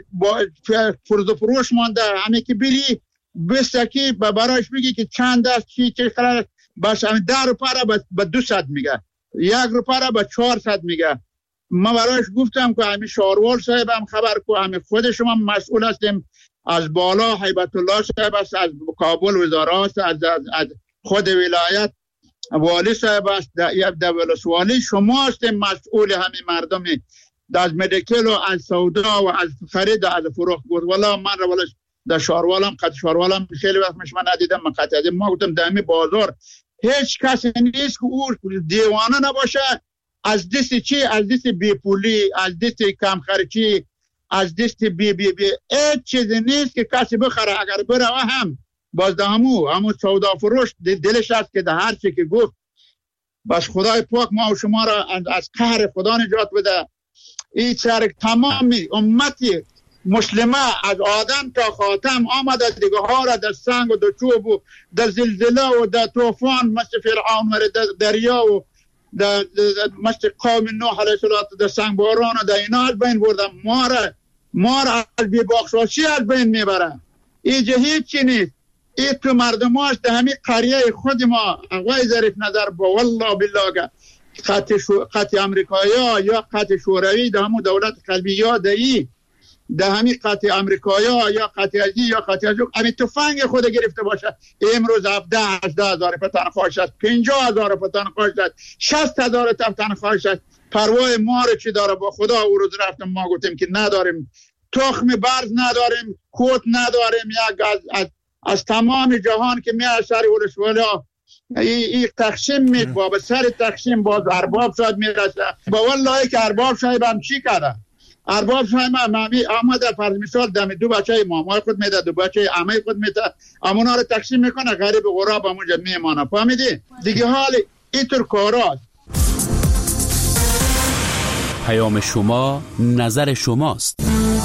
فرض فروش مانده. همین که بری بستکی به برایش بگی که چند است چی چه خلاص بس همین ده روپا را به دو صد میگه، یک روپا را به چهار صد میگه. ما برایش گفتم که همین شاروال صاحب هم خبر کو، همین خود شما مسئول هستیم، از بالا هیبت الله صاحب است، از کابل وزارت است، از, از, از خود ولایت والی صاحب است، در ولسوالی شما هستیم مسئول همین مردمی، از مدیکل و از سودا و از خرید و از فروخت. گفت والا من رو والا در شاروالم قد شاروالم خیلی وقت مش من ندیدم، من قطع ادیم. ما گفتم در همین بازار هیچ کسی نیست که او دیوانه نباشه از دست چی؟ از دست بی پولی، از دست کم خرچی، از دست بی بی بی هیچ چیزی نیست که کسی بخره. اگر بره هم باز ده همو همو سودا فروش دلش است که ده هر چی که گفت. بس خدای پاک ما و شما را از قهر خدا نجات بده. این سر تمامی امتی مسلمه از آدم تا خاتم آمده دیگه ها را در سنگ و در چوب و در زلزله و در طوفان مثل فرعون و در دریا و در مثل قوم نوح علیه السلام در سنگ باران و در اینا از بین بردم. ما را ما را از بی بخشاشی از بین میبره. اینجا هیچ چی نیست. این تو مردم هاست در همین قریه خود ما. آقای ظریف نظر با والله بالله خط, شو... خط امریکایی ها یا خط شوروی در همون دولت قلبی یا دایی در همین خط امریکایی ها یا خط ازی یا خط ازی همین تفنگ خود گرفته باشه. امروز هفده هجده هزار تنخواه شد، پنجاه هزار تنخواه شد، شست هزار تنخواه شد. پروای ما رو چی داره؟ با خدا او روز رفتم ما گفتیم که نداریم تخم برز، نداریم کوت، نداریم یک از, از, از تمام جهان که می از سر ولسوالی ها این تقسیم می با به سر تقسیم باز ارباب شاید می رسه. با والله که ارباب شاید هم چی کرده؟ ارباب شاید هم همی آمده فرض مثال دم دو بچه مامای خود میده، دو بچه عمه خود میده، امونا رو تقسیم میکنه، غریب غراب همونجا میمانه. فهمیدی؟ دیگه حال اینطور کاراست. پیام شما نظر شماست.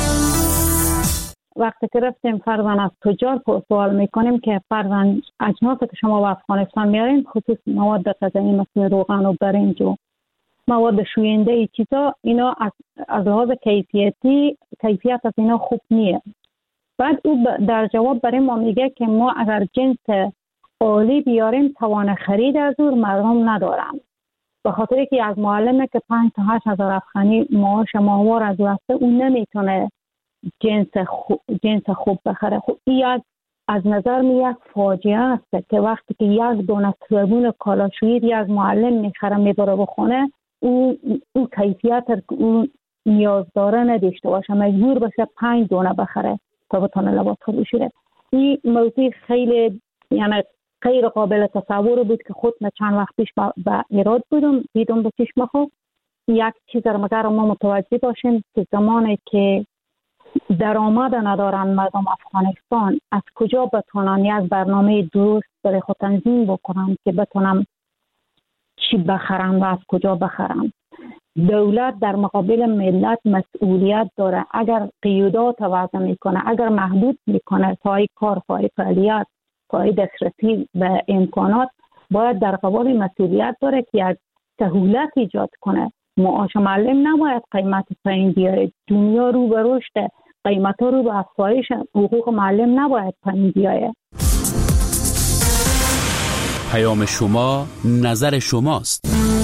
وقتی که رفتیم فرزن از تجار سوال میکنیم که فرزن اجناس که شما به افغانستان میارین خصوص مواد غذایی مثل روغن و برنج و مواد شوینده ای چیزا، اینا از از لحاظ کیفیتی کیفیت از اینا خوب نیست. بعد او در جواب برای ما میگه که ما اگر جنس عالی بیاریم توان خرید از او مردم ندارم. و به خاطر که از معلمه که پنج تا هشت هزار افغانی معاش ماهوار از واسه اون نمیتونه جنس خوب جنس خوب بخره. خب این یک از نظر می یک فاجعه است که وقتی که یک دونه صابون کالاشویی یک معلم میخره میبره بخونه، اون اون کیفیت اون نیاز داره نداشته باشه، مجبور بشه پنج دونه بخره تا بتونه لباس بپوشه. این موضوع خیلی یعنی غیر قابل تصور بود که خود من چند وقت پیش به ایراد بودم، دیدم به چشم خود. یک چیز رو مگر ما متوجه باشیم که زمانی که درآمد ندارن مردم افغانستان، از کجا بتونن یک برنامه درست برای خود تنظیم بکنن که بتونن چی بخرن و از کجا بخرن. دولت در مقابل ملت مسئولیت داره. اگر قیودات وضع میکنه، اگر محدود میکنه پای کار، پای فعالیت، پای دسترسی به امکانات، باید در قبال مسئولیت داره که یک سهولت ایجاد کنه. معاش معلم نباید قیمت پایین بیاره. دنیا رو به رشد، قیمت ها رو به افزایش، حقوق معلم نباید پایین بیاره. پیام شما نظر شماست.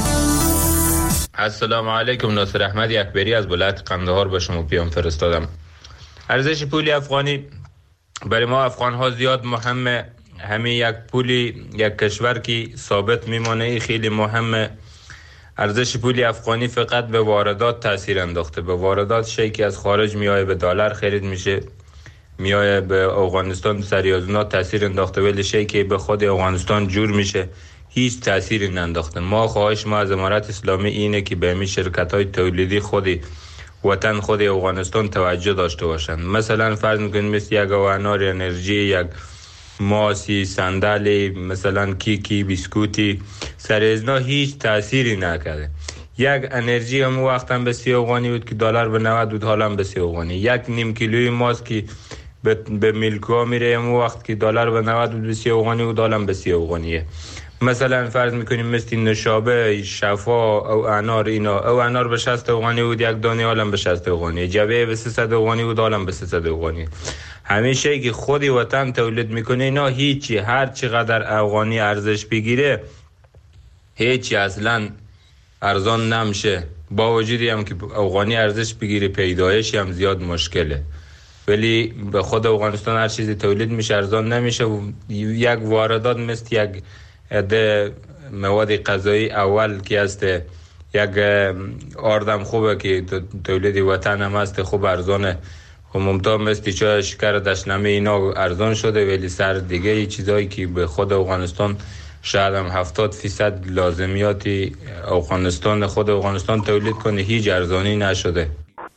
السلام علیکم. ناصر احمد اکبری از ولایت قندهار به شما پیام فرستادم. ارزش پول افغانی برای ما افغان ها زیاد مهمه. همین یک پولی یک کشور کی ثابت میمانه خیلی مهمه. ارزش پول افغانی فقط به واردات تاثیر انداخته. به واردات شیء که از خارج میایه به دلار خرید میشه، میایه به افغانستان سریازونات تاثیر انداخته، ولی شیء که به خود افغانستان جور میشه هیچ تأثیری ننداخته. ما خواهش ما از امارت اسلامی اینه که به همین شرکت‌های تولیدی خودی وطن خود افغانستان توجه داشته باشند. مثلا فرض میکنیم مثل یک انار انرژی، یک ماسی، صندلی، مثلا کیکی، بیسکوتی، سر ازنا هیچ تأثیری نکرده. یک انرژی هم وقت هم به سی افغانی بود که دلار به نود بود، حالا هم به سی افغانی. یک نیم کیلوی ماست که به, به میلکا میره هم وقت که دلار به نود بود به سی افغانی بود، حالا هم به سی افغانیه. مثلا فرض میکنیم مثل نشابه، شفا او انار، اینا او انار به شصت افغانی بود یک دانه، حالا به شصت افغانی. جبه به سیصد افغانی بود، حالا به سیصد افغانی. همیشه که خودی وطن تولید میکنه اینا هیچی، هر چقدر افغانی ارزش بگیره هیچی اصلا ارزان نمیشه. با وجودی هم که افغانی ارزش بگیره پیدایش هم زیاد مشکله، ولی به خود افغانستان هر چیزی تولید میشه ارزان نمیشه. و یک واردات مثل یک عده مواد غذایی اول که هست، یک آردم خوبه که تولید وطن هم هست، خوب ارزانه. خب ممتاز مثل چای شکر دشنمه اینا ارزان شده، ولی سر دیگه چیزایی که به خود افغانستان شاید هم هفتاد فیصد لازمیاتی افغانستان خود افغانستان تولید کنه هیچ ارزانی نشده.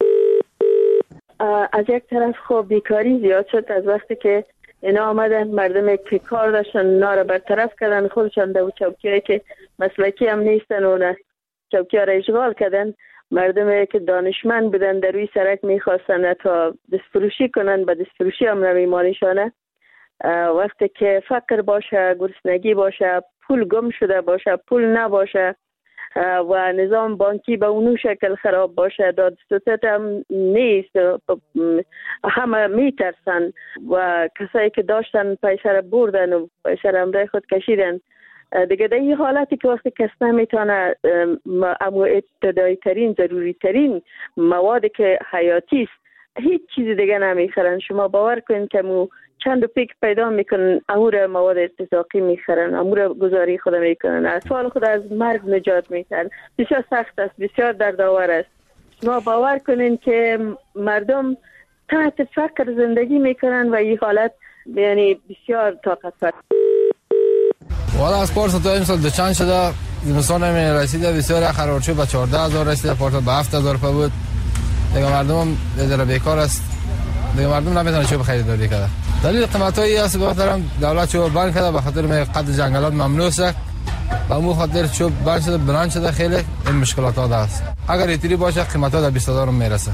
از یک طرف خب بیکاری زیاد شد. از وقتی که اینا آمدن مردم که کار داشتن اینا رو برطرف کردن، خودشان دو چوکیایی که مسلکی هم نیستن و چوکی‌ها را اشغال کردن. مردم که دانشمند بودن در روی سرک میخواستن تا دستفروشی کنن، به دستفروشی هم نمیمانشانه. وقتی که فقر باشه، گرسنگی باشه، پول گم شده باشه، پول نباشه و نظام بانکی به اونو شکل خراب باشه، دادستان هم نیست، همه میترسن و کسایی که داشتن پیسر بردن و پیسر امرای خود کشیدن دیگه. در این حالتی که وقتی کس نمیتونه امو ابتدایی ترین ضروری ترین مواد که حیاتی است هیچ چیز دیگه نمیخرن. شما باور کنید که مو چند پیک پیدا میکنن امور مواد اتفاقی میخرن، امور گزاری خود میکنن، اطفال خود از مرگ نجات میدن. بسیار سخت است، بسیار دردآور است. شما باور کنین که مردم تحت فقر زندگی میکنن و این حالت یعنی بسیار طاقت فرسا. والا از پارس تا امسال دو چند شده زمستان هم رسیده بسیار خراب شد، به چهارده هزار رسیده، پارس به هفت هزار روپیه بود. دیگه مردم هم در بیکار است، دیگه مردم نمیتونه چوب خریداری کنه. دلیل قیمتایی است به خاطر دولت چوب بند کرده، به خاطر قطع جنگلات ممنوع است و اون خاطر چوب بند شده، برند شده. خیلی این مشکلات ها است. اگر اینطوری باشه قیمت ها در بیست هزار میرسه.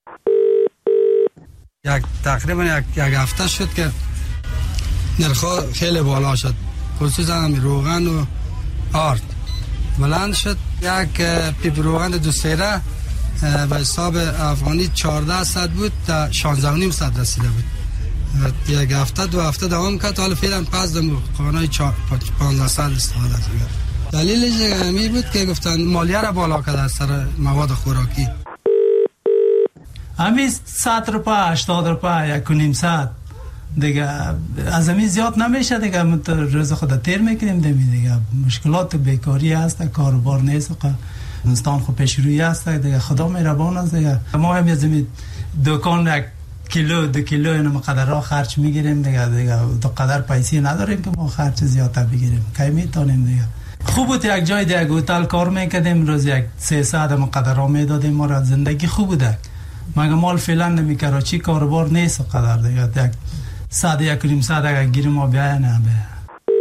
یک تقریبا یک یک هفته شد که نرخ خیلی بالا شد، خصوصا روغن و آرد بلند شد. یک پیپ روغن دو سیره به حساب افغانی چهارده صد بود تا شانزده و نیم صد رسیده بود. یک هفته دو هفته دوام کرد، حالا فعلا پس دم قانای پانزده صد استفاده است. دلیلش همی بود که گفتن مالیه را بالا کرده از سر مواد خوراکی. همین صد روپه هشتاد روپه یک و نیم ساعت دیگه از همین زیاد نمیشه دیگه. روز خود تیر میکنیم دیگه. مشکلات بیکاری هست، کاروبار نیست، افغانستان خود پیش روی هست دیگه. خدا مهربان است دیگه. ما هم از دکان یک کیلو دو کیلو اینو مقدر را خرج میگیریم دیگه. دیگه دو قدر پیسی نداریم که ما خرج زیادتر بگیریم. کی میتونیم دیگه. خوب بود یک جای دیگه هتل کار میکردیم، روز یک سیصد مقدر را میدادیم، ما را زندگی خوب بوده. مگه مال فعلا نمی کراچی کاروبار نیست قدر دیگه. یک صد یک نیم صد اگر گیریم ما بیایه نه بیایه.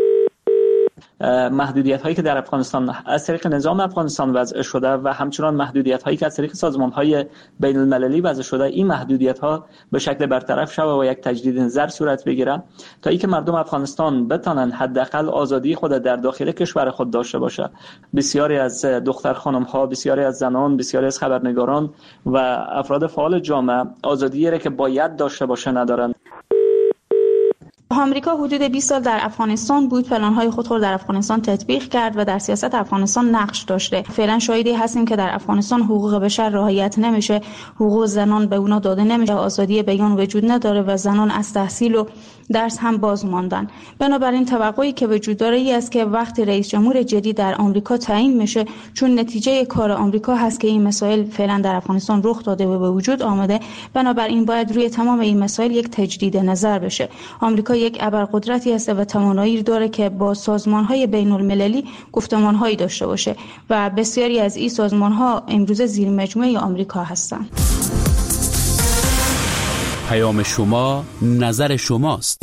محدودیت هایی که در افغانستان از طریق نظام افغانستان وضع شده و همچنان محدودیت هایی که از طریق سازمان های بین المللی وضع شده، این محدودیت ها به شکل برطرف شود و یک تجدید نظر صورت بگیرد تا اینکه مردم افغانستان بتانن حداقل آزادی خود در داخل کشور خود داشته باشه. بسیاری از دختر خانم ها، بسیاری از زنان، بسیاری از خبرنگاران و افراد فعال جامعه آزادی را که باید داشته باشه ندارند. آمریکا حدود بیست سال در افغانستان بود، پلن‌های خود را در افغانستان تطبیق کرد و در سیاست افغانستان نقش داشته. فعلا شاهدی هستیم که در افغانستان حقوق بشر رعایت نمیشه، حقوق زنان به اونا داده نمیشه، آزادی بیان وجود نداره و زنان از تحصیل و درس هم باز ماندن. بنابراین توقعی که وجود داره ای است که وقتی رئیس جمهور جدید در آمریکا تعیین میشه، چون نتیجه کار آمریکا هست که این مسائل فعلا در افغانستان رخ داده و به وجود آمده، بنابراین باید روی تمام این مسائل یک تجدید نظر بشه. آمریکا یک ابرقدرتی است و توانایی داره که با سازمان‌های بین‌المللی گفتمان‌هایی داشته باشه و بسیاری از این سازمان‌ها امروزه زیر مجموعه آمریکا هستند. پیام شما نظر شماست.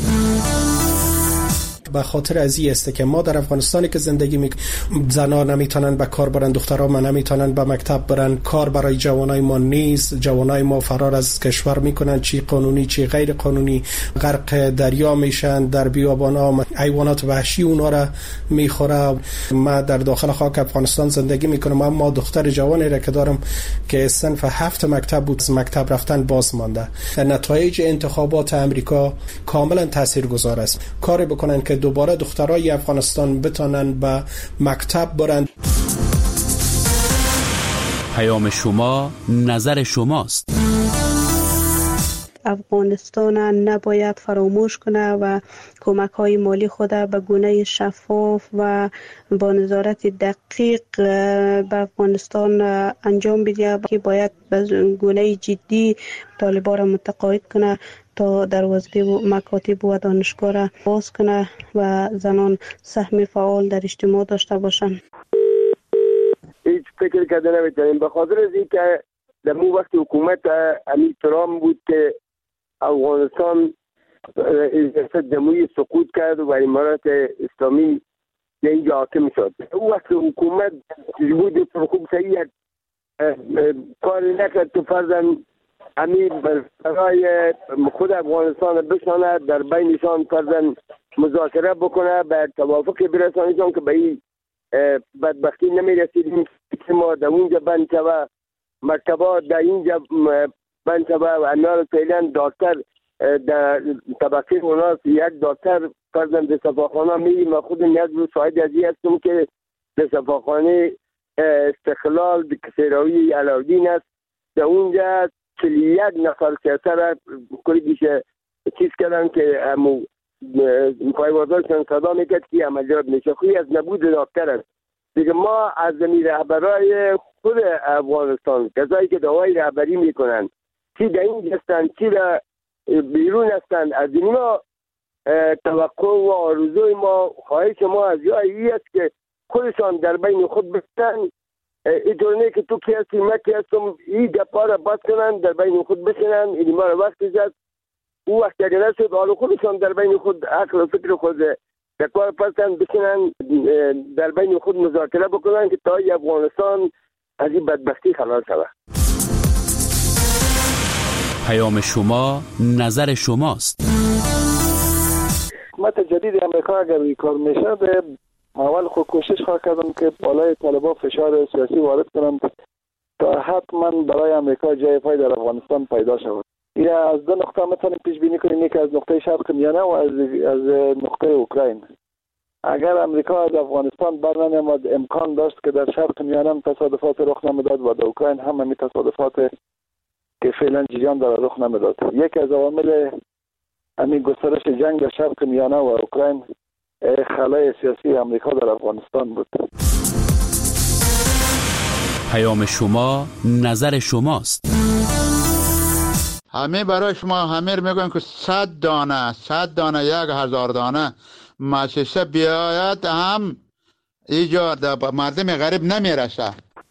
به خاطر از این است که ما در افغانستانی که زندگی می زنان نمیتونن به کار برن، دخترها ما نمیتونن به مکتب برن، کار برای جوانای ما نیست، جوانای ما فرار از کشور میکنن، چی قانونی چی غیر قانونی، غرق دریا میشن، در بیابانا حیوانات وحشی اونا را میخوره. ما در داخل خاک افغانستان زندگی میکنم، اما دختر جوانی را که دارم که صنف هفت مکتب بود، مکتب رفتن باز مانده. نتایج انتخابات امریکا کاملا تاثیرگذار است. کاری بکنن که دوباره دخترای افغانستان بتانن به مکتب برند. پیام شما نظر شماست. افغانستان نباید فراموش کنه و کمک های مالی خود به گونه شفاف و با نظارت دقیق به افغانستان انجام بده، که باید به گونه جدی طالبان را متقاعد کنه تا دروازه و مکاتب و دانشگاه را باز کنه و زنان سهم فعال در اجتماع داشته باشند. هیچ فکر کرده نمیتونیم، به خاطر از این که در مو وقت حکومت امی ترامپ بود که افغانستان ریاست جمهوری سقوط کرد و امارات اسلامی اینجا حاکم شد. او وقت حکومت بود خوب صحیح کاری نکرد که فرضاً امی برای خود افغانستان بشانه، در بینشان فرضاً مذاکره بکنه، به توافق برسانشان که به این بدبختی نمی رسیدیم که ما در اونجا بند شوه، مکتبات در اینجا بند شوه و امیال فعلا دکتر در طبقه اوناس یک دکتر فرضاً در شفاخانه میریم. من خود نیاز رو شاهد ازی هستم که در شفاخانه استقلال کسیراوی علاودین است، در اونجا چلی یک نفر کسر را کلی بیشه چیز کردن که همو پایوازاشون صدا میکرد که عملیات میشه. خوی از نبود دکتر است دیگه. ما از زمین رهبرای خود افغانستان، کسایی که دوای رهبری میکنن، چی در این هستن چی در بیرون هستن، از اینا توقع و آرزوی ما، خواهش ما از جای ای است که خودشان در بین خود بستن، اینطور نه که تو کی هستی من کی هستم، این گپا را بس کنن، در بین خود بشنن. این ما را وقتی زد او وقت اگر نشد حالا خودشان در بین خود عقل و فکر خود در کار پستن بشنن، در بین خود مذاکره بکنن که تا افغانستان از این بدبختی خلاص شود. پیام شما نظر شماست. حکومت جدید امریکا اگر این کار میشه، به اول خود کوشش خواهد کردم که بالای طالبان فشار سیاسی وارد کنم تا حتما برای امریکا جای پای در افغانستان پیدا شود. یا از دو نقطه میتونیم پیش بینی کنیم، یکی از نقطه شرق میانه و از از نقطه اوکراین. اگر امریکا از افغانستان بر نمیامد امکان داشت که در شرق میانه هم تصادفات رخ نمیداد و در اوکراین هم همین تصادفات که فعلا جریان داره رخ نمیداد. یکی از عوامل همین گسترش جنگ در شرق میانه و اوکراین خلای سیاسی امریکا در افغانستان بود. پیام شما نظر شماست. همه برای شما همه میگن که صد دانه صد دانه یک هزار دانه مؤسسه بیاید هم ایجاد مردم غریب نمیرسه.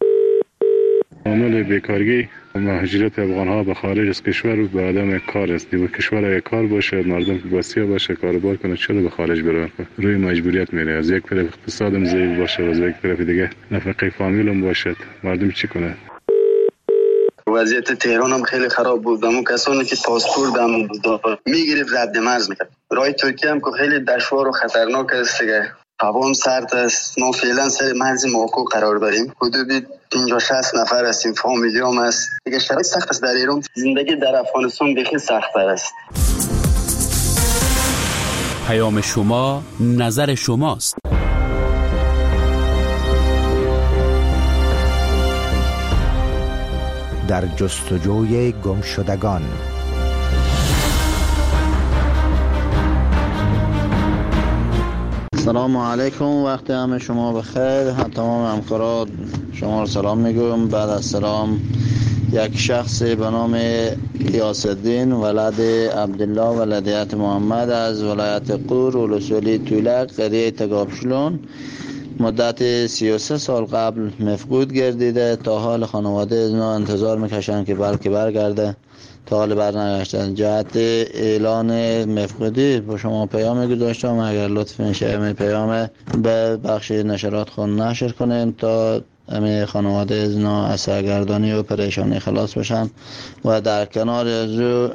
عامل بیکارگی و مهاجرت افغان ها به خارج از کشور و به عدم کار است. و کشور اگه کار باشه، مردم که بسیار باشه، کاروبار کنه، چرا به خارج برن؟ روی مجبوریت میره. از یک طرف اقتصادم ضعیف باشه و از یک طرف دیگه نفقه فامیلم باشد، مردم چی کنه؟ وضعیت تهران هم خیلی خراب بود. همون کسانی که پاسپورت هم میگرفت رد مرز میکرد. راه ترکیه هم که خیلی دشوار و خطرناک است دیگه. هوا هم سرد است. ما فعلا سر مرز ماکو قرار داریم. حدود پنجاه شصت نفر هستیم، فامیلی هم است. دیگه شرایط سخت است در ایران. زندگی در افغانستان بخی سخت‌تر است. پیام شما نظر شماست. در جستجوی گم شدگان. سلام علیکم، وقت همه شما بخیر. تمام همکارات شما رو سلام میگم. بعد از سلام یک شخص به نام یاسالدین ولد عبدالله ولدیت محمد از ولایت قور ولسوالی تولک قریه تگابشلون مدت سی و سه سال قبل مفقود گردیده. تا حال خانواده اینا انتظار میکشن که بلکه برگرده، تا حال برنگشتن. جهت اعلان مفقودی با شما پیام گذاشتم، اگر لطف میشه همه پیام به بخش نشرات خون نشر کنیم تا همه خانواده اینا از سرگردانی و پریشانی خلاص بشن. و در کنار از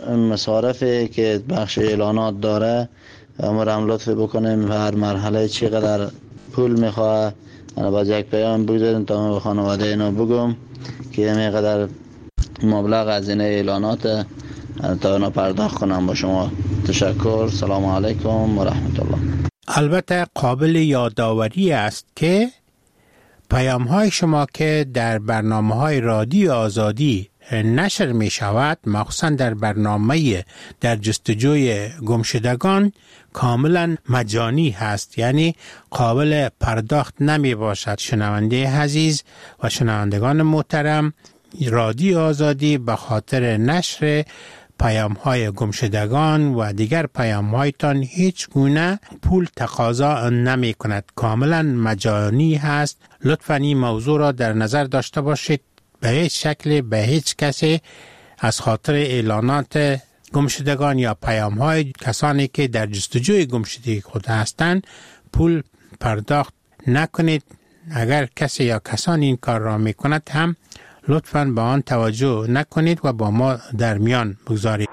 مصارفی که بخش اعلانات داره امر هم لطف بکنیم هر مرحله چقدر پول میخواه. انا باز یک پیام بگذاریم تا به خانواده اینا بگم که همینقدر مبلغ از این اعلانات تا اینا پرداخت کنم. با شما تشکر. سلام علیکم و رحمت الله. البته قابل یادآوری است که پیام های شما که در برنامه های رادیو آزادی نشر می شود، مخصوصا در برنامه در جستجوی گمشدگان، کاملا مجانی هست، یعنی قابل پرداخت نمی باشد. شنونده عزیز و شنوندگان محترم، رادیو آزادی به خاطر نشر پیام های گمشدگان و دیگر پیام هایتان هیچ گونه پول تقاضا نمی کند، کاملا مجانی هست. لطفاً این موضوع را در نظر داشته باشید. به هیچ شکل به هیچ کسی از خاطر اعلانات گمشدگان یا پیام های کسانی که در جستجوی گمشدگی خود هستند پول پرداخت نکنید. اگر کسی یا کسانی این کار را می کند هم لطفاً به آن توجه نکنید و با ما در میان بگذارید.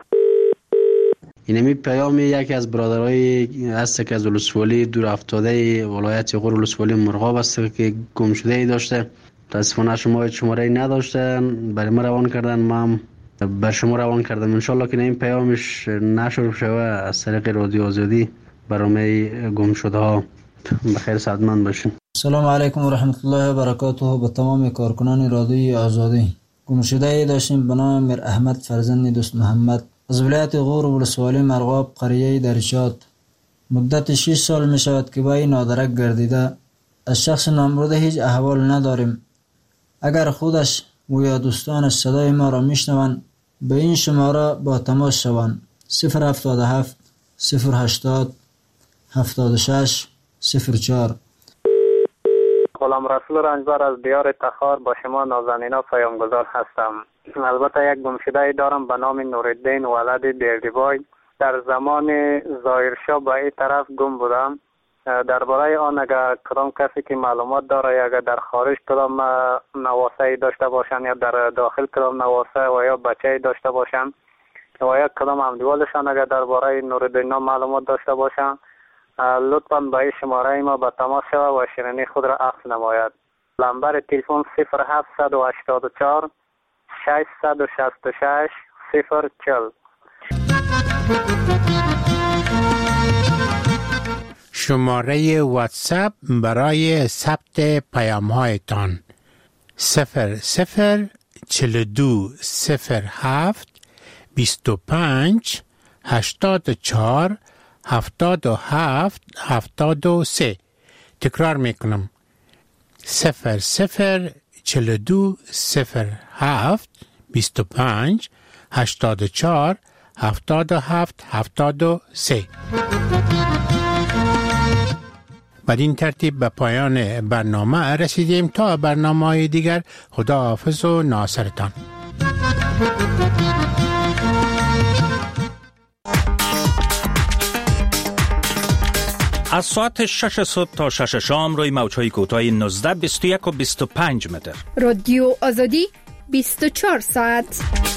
اینمی پیام یکی از برادرای است که از ولسوالی دور افتاده ولایت غور ولسوالی مرغاب است که گم شده ای داشته. متاسفانه شما شماره نداشتن، برای ما روان کردن، ما هم بر شما روان کردم. ان شاء الله که این پیامش نشر بشه از طریق رادیو آزادی برای گم شده ها بخیر صحتمند باشین. سلام علیکم و رحمت الله و برکاته. به تمام کارکنان رادیوی آزادی. گمشده ای داشتیم به نام میر احمد فرزند دوست محمد از ولایت غور ولسوالی مرغاب قریه درشاد. مدت شش سال می شود که با این نادرک گردیده. از شخص نامبرده هیچ احوال نداریم. اگر خودش و یا دوستانش صدای ما را میشنوند به این شماره با تماس شوند: صفر هفتاد و هفت صفر هشتاد هفتاد و شش صفر چهار. غلام رسول رنجبر از دیار تخار با شما نازنینا پیامگذار هستم. البته یک گمشده دارم به نام نوردین ولد بیردیبای. در زمان ظاهرشاه به این طرف گم بودم. درباره آن اگر کدام کسی که معلومات داره یا اگر در خارج کدام نواسه داشته باشن یا در داخل کدام نواسه و یا بچه داشته باشن و یا کدام همدیوالشان اگر درباره نوردین معلومات داشته باشن لطفاً به این شماره ما به تماس شود و شیرینی خود را عکس نماید. نمبر تلفن صفر هفت هشت چهار شش شش شش صفر چهل. شماره واتساپ برای ثبت پیام هایتان صفر صفر چل دو صفر هفت بیست و پنج هشتاد و چهار هفتاد و هفت هفتاد و سه. تکرار میکنم صفر صفر چل دو صفر هفت بیست و پنج هشتاد و چهار هفتاد و هفت هفتاد و سه. بدین ترتیب به پایان برنامه رسیدیم. تا برنامه دیگر خداحافظ و ناصرتان. از ساعت شش صبح تا شش شام روی موج‌های کوتاه نوزده، بیست و یک و بیست و پنج متر. رادیو آزادی بیست و چهار ساعت.